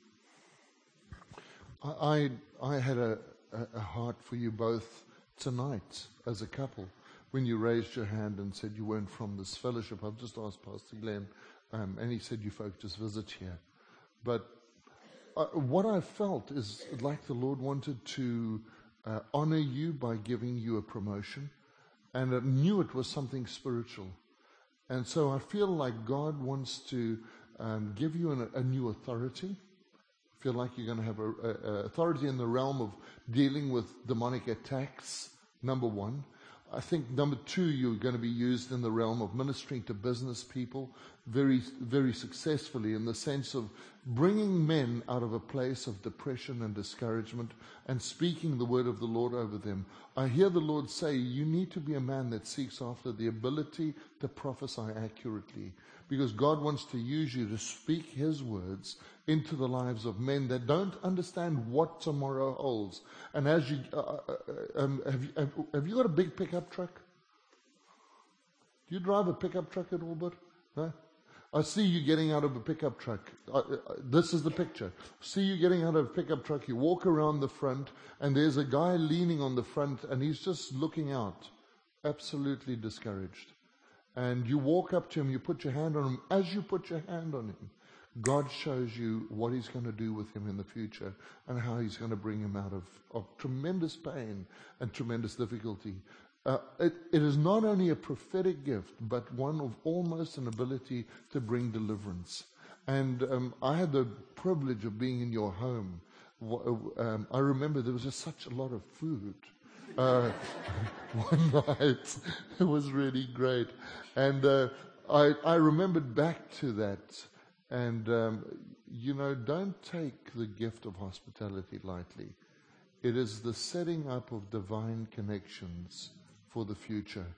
I had a heart for you both tonight as a couple. When you raised your hand and said you weren't from this fellowship, I've just asked Pastor Glenn, and he said you folk just visit here. But what I felt is like the Lord wanted to honor you by giving you a promotion, and I knew it was something spiritual. And so I feel like God wants to give you a new authority. I feel like you're going to have a authority in the realm of dealing with demonic attacks, number one. I think number two, you're going to be used in the realm of ministering to business people very, very successfully, in the sense of bringing men out of a place of depression and discouragement and speaking the word of the Lord over them. I hear the Lord say, you need to be a man that seeks after the ability to prophesy accurately, because God wants to use you to speak his words into the lives of men that don't understand what tomorrow holds. And as you, have you got a big pickup truck? Do you drive a pickup truck at all, but no? I see you getting out of a pickup truck. This is the picture. See you getting out of a pickup truck. You walk around the front, and there's a guy leaning on the front, and he's just looking out, absolutely discouraged. And you walk up to him, you put your hand on him. As you put your hand on him, God shows you what he's going to do with him in the future, and how he's going to bring him out of tremendous pain and tremendous difficulty. It is not only a prophetic gift, but one of almost an ability to bring deliverance. And I had the privilege of being in your home. I remember there was just such a lot of food. One night, it was really great. And I remembered back to that. And, don't take the gift of hospitality lightly. It is the setting up of divine connections for the future.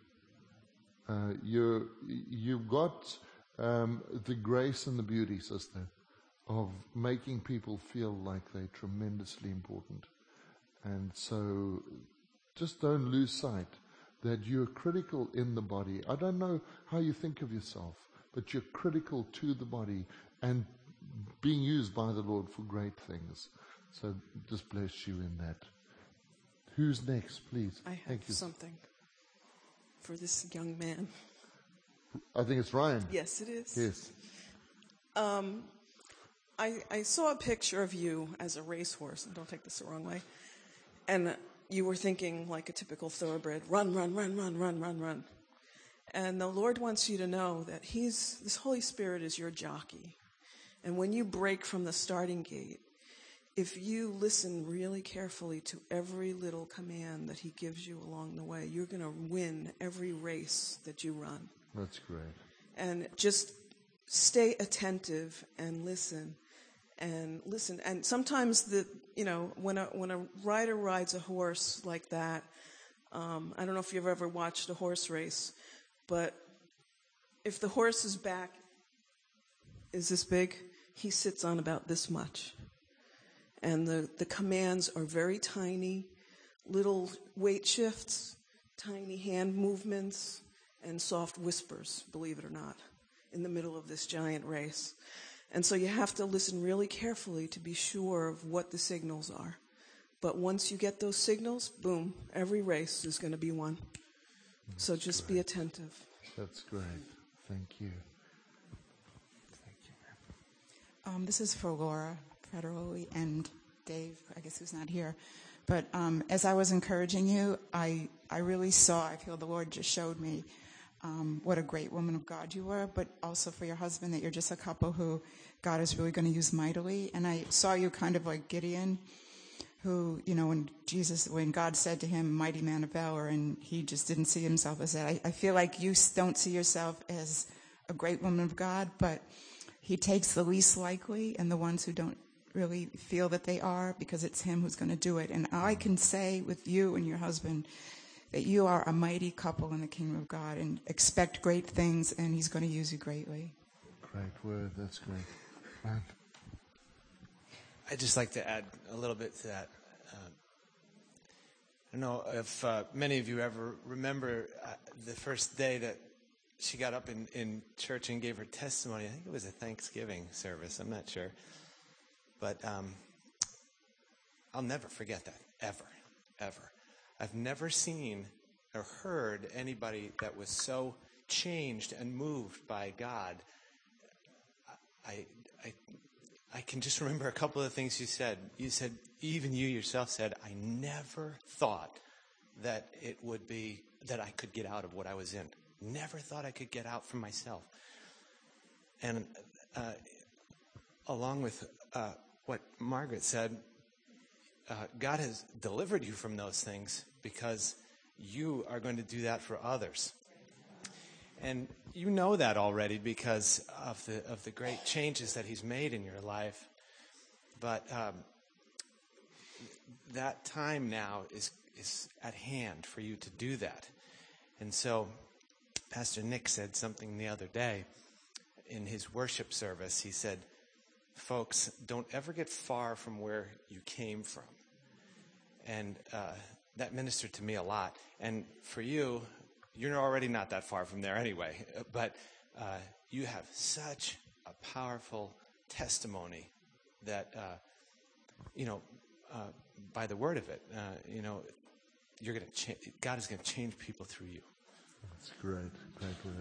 You've got the grace and the beauty, sister, of making people feel like they're tremendously important. And so just don't lose sight that you're critical in the body. I don't know how you think of yourself, but you're critical to the body and being used by the Lord for great things. So just bless you in that. Who's next, please? I have Thank you. something for this young man. I think it's Ryan. Yes, it is. Yes. I saw a picture of you as a racehorse, and don't take this the wrong way. And you were thinking like a typical thoroughbred, run, run, run, run, run, run, run. And the Lord wants you to know that this Holy Spirit is your jockey. And when you break from the starting gate, if you listen really carefully to every little command that he gives you along the way, you're going to win every race that you run. That's great. And just stay attentive and listen. And sometimes when a rider rides a horse like that, I don't know if you've ever watched a horse race, but if the horse's back is this big, he sits on about this much. And the commands are very tiny, little weight shifts, tiny hand movements, and soft whispers, believe it or not, in the middle of this giant race. And so you have to listen really carefully to be sure of what the signals are. But once you get those signals, boom, every race is going to be won. So just be attentive. That's great. Thank you. This is for Laura Federoli and Dave, I guess who's not here. But as I was encouraging you, I really I feel the Lord just showed me what a great woman of God you were, but also for your husband that you're just a couple who God is really going to use mightily. And I saw you kind of like Gideon, who, when God said to him, mighty man of valor, and he just didn't see himself as that. I feel like you don't see yourself as a great woman of God, but he takes the least likely and the ones who don't really feel that they are, because it's him who's going to do it. And I can say with you and your husband that you are a mighty couple in the kingdom of God, and expect great things, and he's going to use you greatly. Great word. That's great. Ryan? I'd just like to add a little bit to that. I don't know if many of you ever remember the first day that she got up in church and gave her testimony. I think it was a Thanksgiving service. I'm not sure. But I'll never forget that, ever. I've never seen or heard anybody that was so changed and moved by God. I can just remember a couple of things you said. You said, even you yourself said, I never thought that it would be, that I could get out of what I was in. Never thought I could get out from myself. And along with what Margaret said, God has delivered you from those things because you are going to do that for others. And you know that already because of the great changes that he's made in your life. But that time now is at hand for you to do that. And so Pastor Nick said something the other day in his worship service. He said, folks, don't ever get far from where you came from. And that ministered to me a lot. And for you, you're already not that far from there anyway. But you have such a powerful testimony that, by the word of it, you're going to God is going to change people through you. That's great. Great word.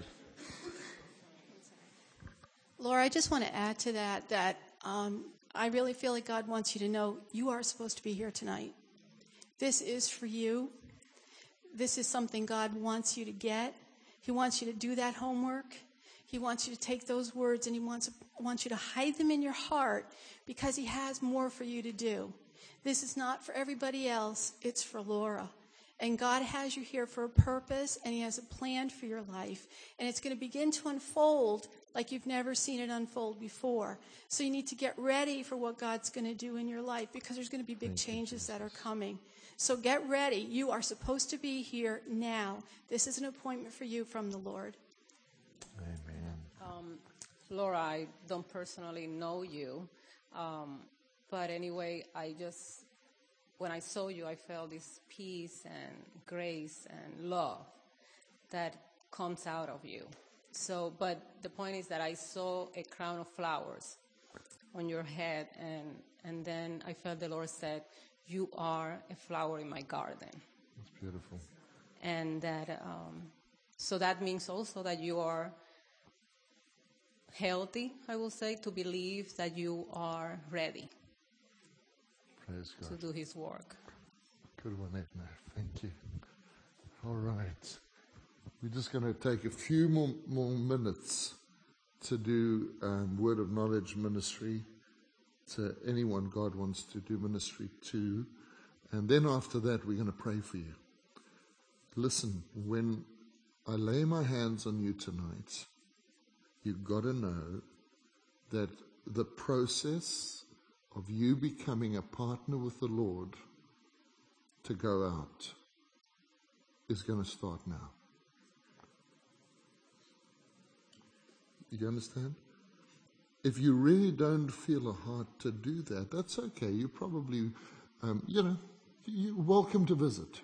Laura, I just want to add to that I really feel like God wants you to know you are supposed to be here tonight. This is for you. This is something God wants you to get. He wants you to do that homework. He wants you to take those words and he wants you to hide them in your heart because he has more for you to do. This is not for everybody else. It's for Laura. And God has you here for a purpose, and he has a plan for your life. And it's going to begin to unfold like you've never seen it unfold before. So you need to get ready for what God's going to do in your life because there's going to be big changes that are coming. So get ready. You are supposed to be here now. This is an appointment for you from the Lord. Amen. Laura, I don't personally know you. But anyway, when I saw you, I felt this peace and grace and love that comes out of you. So, but the point is that I saw a crown of flowers on your head, and then I felt the Lord said, you are a flower in my garden. That's beautiful. And that, so that means also that you are healthy, I will say, to believe that you are ready Praise to God. do His work. Good one, Edna. Thank you. All right. We're just going to take a few more minutes to do word of knowledge ministry to anyone God wants to do ministry to. And then after that, we're going to pray for you. Listen, when I lay my hands on you tonight, you've got to know that the process of you becoming a partner with the Lord to go out is going to start now. You understand? If you really don't feel a heart to do that, that's okay. You probably, you're welcome to visit.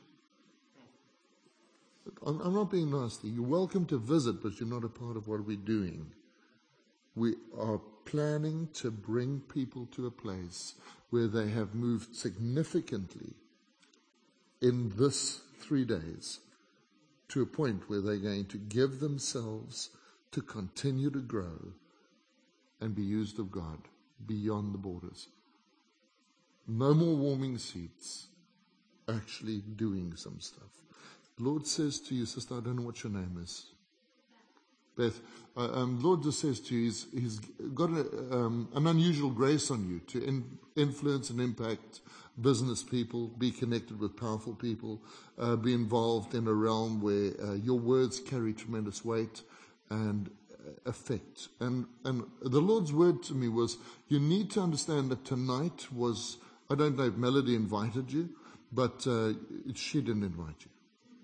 I'm not being nasty. You're welcome to visit, but you're not a part of what we're doing. We are planning to bring people to a place where they have moved significantly in this 3 days to a point where they're going to give themselves to continue to grow and be used of God beyond the borders. No more warming seats, actually doing some stuff. The Lord says to you, sister, I don't know what your name is. Beth, Lord just says to you, He's got an unusual grace on you to influence and impact business people, be connected with powerful people, be involved in a realm where your words carry tremendous weight and effect. And the Lord's word to me was, you need to understand that tonight was, I don't know if Melody invited you, but she didn't invite you.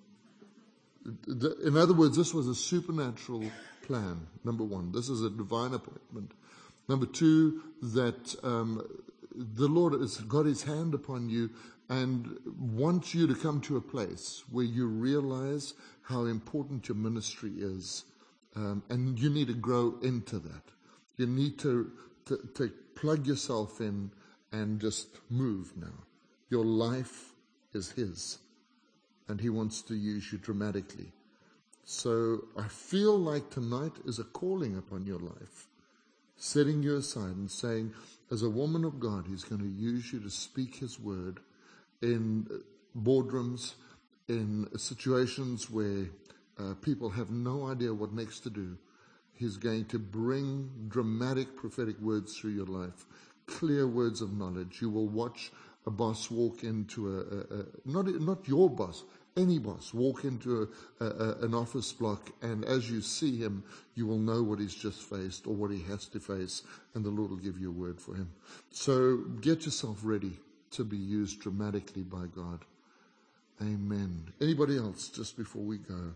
In other words, this was a supernatural plan, number one. This is a divine appointment. Number two, that the Lord has got His hand upon you and wants you to come to a place where you realize how important your ministry is. And you need to grow into that. You need to plug yourself in and just move now. Your life is His, and He wants to use you dramatically. So I feel like tonight is a calling upon your life, setting you aside and saying, as a woman of God, He's going to use you to speak His word in boardrooms, in situations where people have no idea what next to do. He's going to bring dramatic prophetic words through your life, clear words of knowledge. You will watch a boss walk into not your boss, any boss, walk into an office block, and as you see him, you will know what he's just faced or what he has to face, and the Lord will give you a word for him. So get yourself ready to be used dramatically by God. Amen. Anybody else just before we go?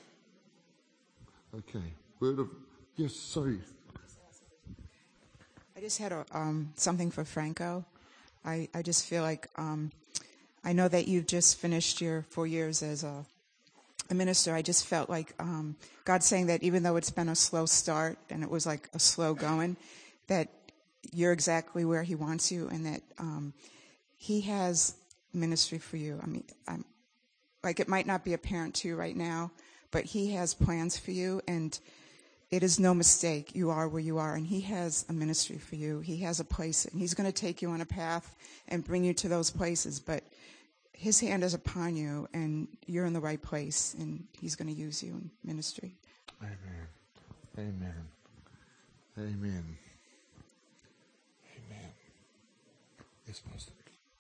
Okay. Yes, sorry. I just had something for Franco. I just feel like I know that you've just finished your 4 years as a minister. I just felt like God saying that even though it's been a slow start and it was like a slow going, that you're exactly where He wants you, and that He has ministry for you. I mean, like it might not be apparent to you right now, but He has plans for you, and it is no mistake. You are where you are, and He has a ministry for you. He has a place, and He's going to take you on a path and bring you to those places, but His hand is upon you, and you're in the right place, and He's going to use you in ministry. Amen. Amen. Amen. Amen. Yes, Pastor.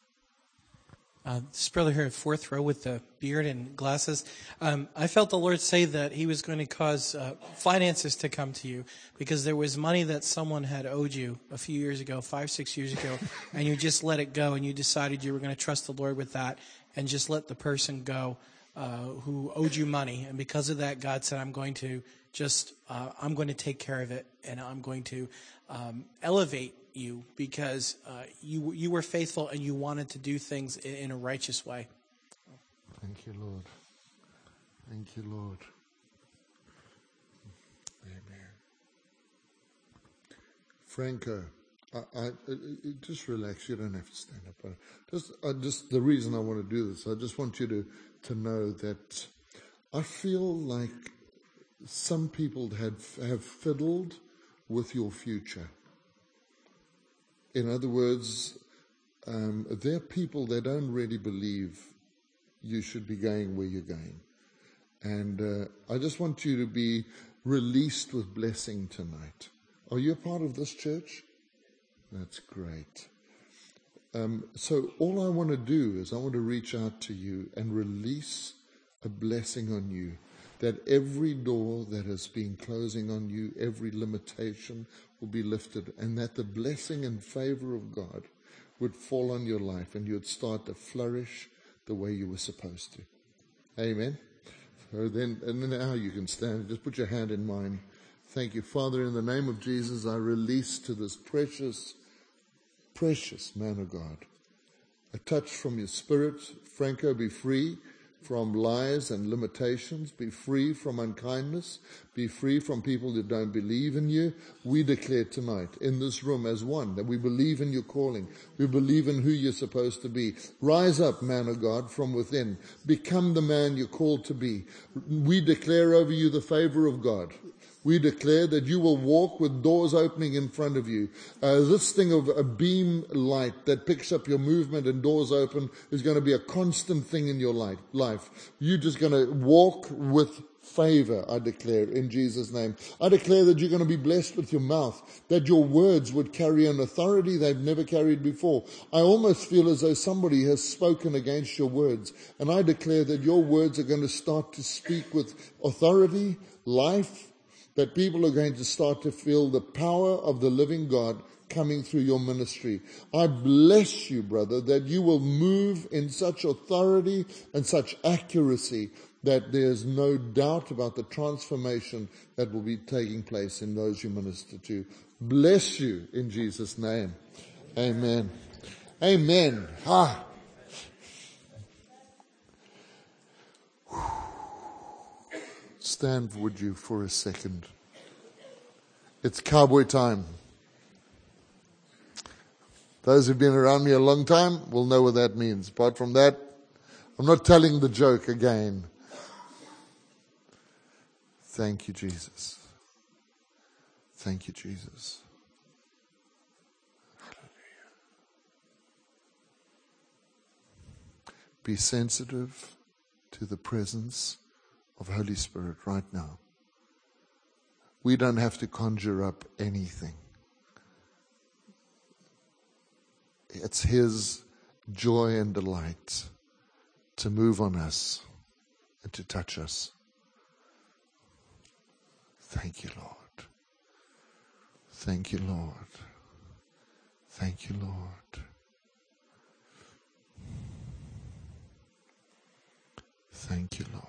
This brother here, fourth row with the beard and glasses. I felt the Lord say that He was going to cause finances to come to you because there was money that someone had owed you a few years ago, 5-6 years ago, and you just let it go, and you decided you were going to trust the Lord with that and just let the person go who owed you money. And because of that, God said, I'm going to take care of it, and I'm going to elevate you because you were faithful and you wanted to do things in a righteous way. Thank you, Lord. Thank you, Lord. Amen. Franco, Just relax. You don't have to stand up. Just the reason I want to do this, I just want you to know that I feel like some people have fiddled with your future. In other words, there are people that don't really believe you should be going where you're going. And I just want you to be released with blessing tonight. Are you a part of this church? That's great. So all I want to do is I want to reach out to you and release a blessing on you, that every door that has been closing on you, every limitation will be lifted, and that the blessing and favor of God would fall on your life and you'd start to flourish the way you were supposed to. Amen. So then now you can stand. Just put your hand in mine. Thank you, Father. In the name of Jesus, I release to this precious, precious man of God a touch from your spirit. Franco, be free from lies and limitations. Be free from unkindness. Be free from people that don't believe in you. We declare tonight in this room as one that we believe in your calling. We believe in who you're supposed to be. Rise up, man of God, from within. Become the man you're called to be. We declare over you the favor of God. We declare that you will walk with doors opening in front of you. This thing of a beam light that picks up your movement and doors open is going to be a constant thing in your life. You're just going to walk with favor, I declare, in Jesus' name. I declare that you're going to be blessed with your mouth, that your words would carry an authority they've never carried before. I almost feel as though somebody has spoken against your words, and I declare that your words are going to start to speak with authority, life, that people are going to start to feel the power of the living God coming through your ministry. I bless you, brother, that you will move in such authority and such accuracy that there's no doubt about the transformation that will be taking place in those you minister to. Bless you in Jesus' name. Amen. Amen. Stand, would you, for a second. It's cowboy time. Those who've been around me a long time will know what that means. Apart from that, I'm not telling the joke again. Thank you, Jesus. Thank you, Jesus. Hallelujah. Be sensitive to the presence of Holy Spirit right now. We don't have to conjure up anything. It's His joy and delight to move on us and to touch us. Thank you, Lord. Thank you, Lord. Thank you, Lord. Thank you, Lord.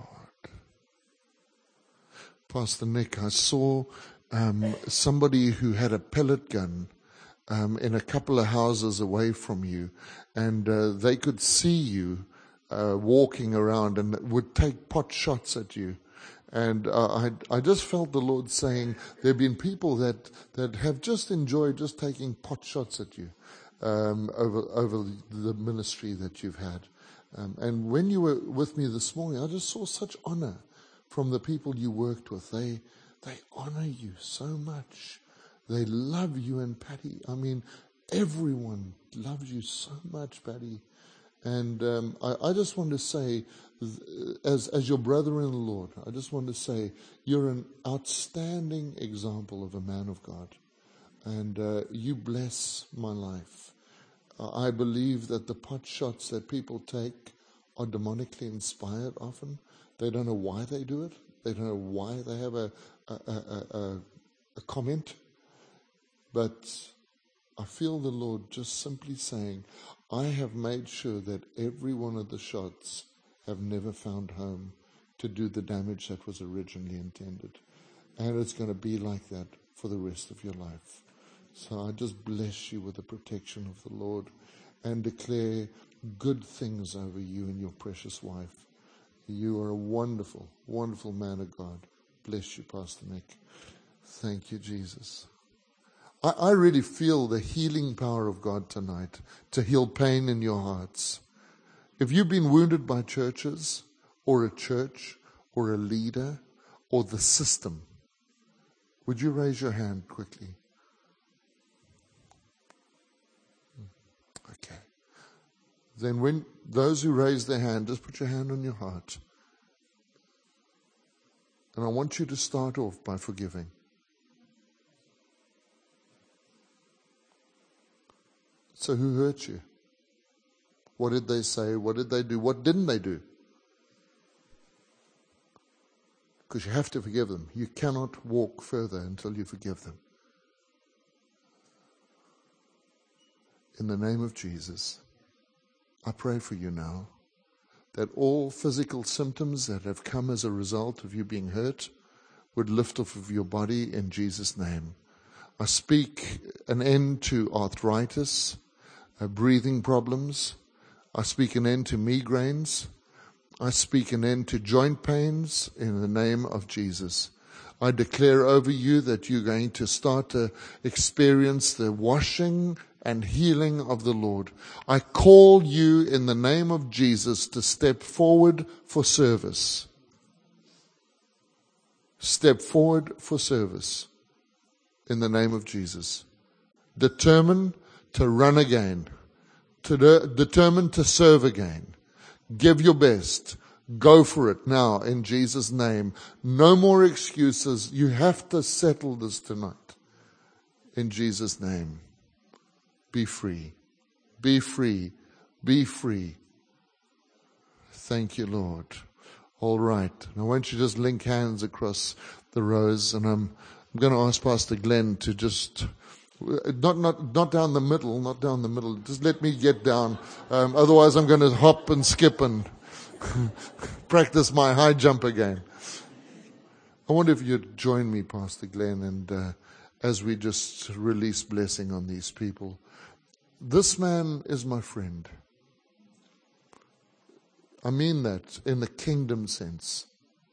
Pastor Nick, I saw somebody who had a pellet gun in a couple of houses away from you, and they could see you walking around and would take pot shots at you. And I just felt the Lord saying there have been people that have just enjoyed just taking pot shots at you over the ministry that you've had. And when you were with me this morning, I just saw such honor from the people you worked with. They honor you so much. They love you and Patty. I mean, everyone loves you so much, Patty. And I just want to say, as your brother in the Lord, I just want to say you're an outstanding example of a man of God. And you bless my life. I believe that the pot shots that people take are demonically inspired often. They don't know why they do it. They don't know why they have a comment. But I feel the Lord just simply saying, I have made sure that every one of the shots have never found home to do the damage that was originally intended. And it's going to be like that for the rest of your life. So I just bless you with the protection of the Lord and declare good things over you and your precious wife. You are a wonderful, wonderful man of God. Bless you, Pastor Nick. Thank you, Jesus. I really feel the healing power of God tonight to heal pain in your hearts. If you've been wounded by churches or a church or a leader or the system, would you raise your hand quickly? Okay. Then when those who raise their hand, just put your hand on your heart. And I want you to start off by forgiving. So who hurt you? What did they say? What did they do? What didn't they do? Because you have to forgive them. You cannot walk further until you forgive them. In the name of Jesus, I pray for you now that all physical symptoms that have come as a result of you being hurt would lift off of your body in Jesus' name. I speak an end to arthritis, breathing problems. I speak an end to migraines. I speak an end to joint pains in the name of Jesus. I declare over you that you're going to start to experience the washing and healing of the Lord. I call you in the name of Jesus to step forward for service. Step forward for service in the name of Jesus. Determined to run again. Determined to serve again. Give your best. Go for it now in Jesus' name. No more excuses. You have to settle this tonight. In Jesus' name. Be free. Be free. Be free. Thank you, Lord. All right. Now, why don't you just link hands across the rows, and I'm going to ask Pastor Glenn to just not down the middle, not down the middle. Just let me get down. Otherwise, I'm going to hop and skip and practice my high jump again. I wonder if you'd join me, Pastor Glenn, and as we just release blessing on these people. This man is my friend. I mean that in the kingdom sense.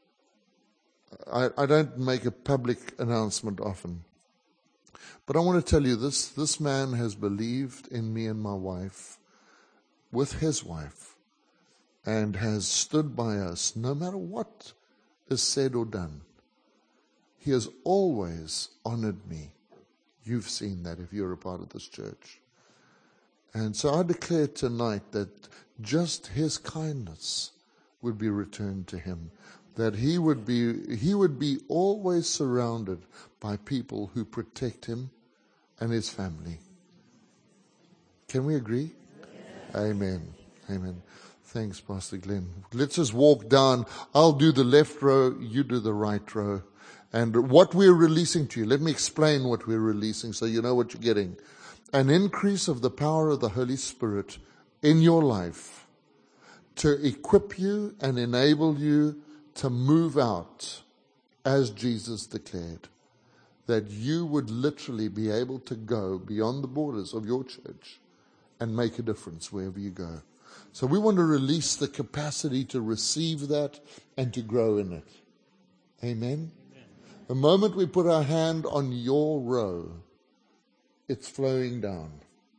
I don't make a public announcement often. But I want to tell you this man has believed in me and my wife, with his wife, and has stood by us no matter what is said or done. He has always honored me. You've seen that if you're a part of this church. And so I declare tonight that just his kindness would be returned to him. That he would be always surrounded by people who protect him and his family. Can we agree? Yes. Amen. Amen. Thanks, Pastor Glenn. Let's just walk down. I'll do the left row, you do the right row. And what we're releasing to you, let me explain what we're releasing so you know what you're getting. An increase of the power of the Holy Spirit in your life to equip you and enable you to move out as Jesus declared. That you would literally be able to go beyond the borders of your church and make a difference wherever you go. So we want to release the capacity to receive that and to grow in it. Amen? The moment we put our hand on your row, it's flowing down.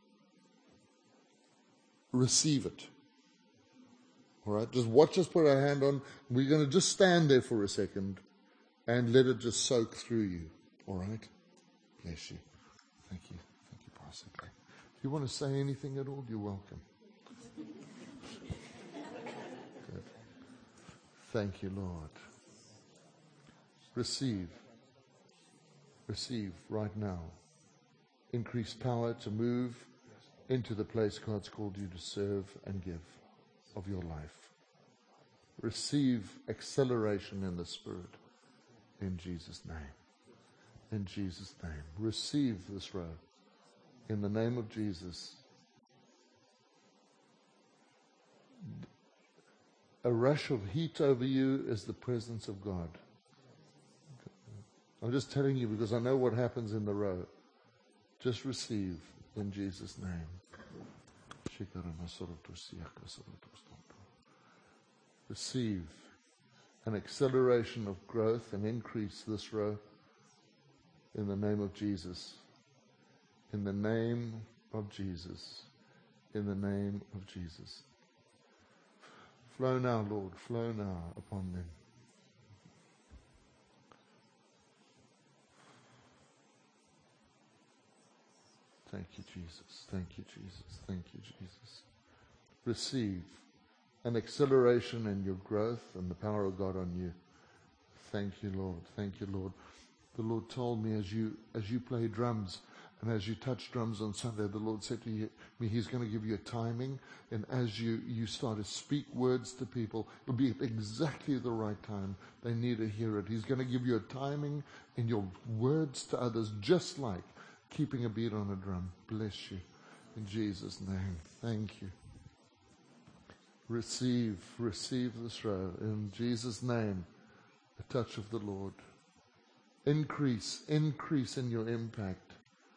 Receive it. All right, just watch us put our hand on. We're going to just stand there for a second and let it just soak through you. All right? Bless you. Thank you. Thank you, Pastor. If you want to say anything at all, you're welcome. Good. Thank you, Lord. Receive. Receive right now. Increased power to move into the place God's called you to serve and give of your life. Receive acceleration in the Spirit in Jesus' name. In Jesus' name. Receive this row in the name of Jesus. A rush of heat over you is the presence of God. I'm just telling you because I know what happens in the row. Just receive in Jesus' name. Receive an acceleration of growth and increase this row in the name of Jesus. In the name of Jesus. In the name of Jesus. Flow now, Lord. Flow now upon them. Thank you, Jesus. Thank you, Jesus. Thank you, Jesus. Receive an acceleration in your growth and the power of God on you. Thank you, Lord. Thank you, Lord. The Lord told me as you play drums and as you touch drums on Sunday, the Lord said to me, He's going to give you a timing. And as you start to speak words to people, it'll be at exactly the right time. They need to hear it. He's going to give you a timing in your words to others, just like keeping a beat on a drum. Bless you. In Jesus' name. Thank you. Receive this row. In Jesus' name, a touch of the Lord. Increase in your impact.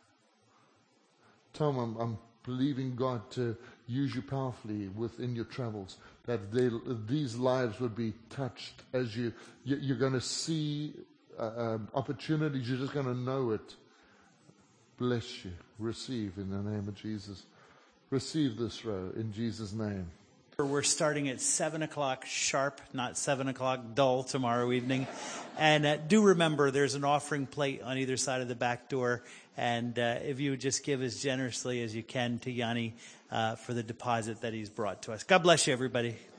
Tom, I'm believing God to use you powerfully within your travels, that these lives would be touched as you're going to see opportunities. You're just going to know it. Bless you. Receive in the name of Jesus. Receive this row in Jesus' name. We're starting at 7 o'clock sharp, not 7 o'clock dull tomorrow evening. And do remember there's an offering plate on either side of the back door. And if you would just give as generously as you can to Yanni for the deposit that he's brought to us. God bless you, everybody.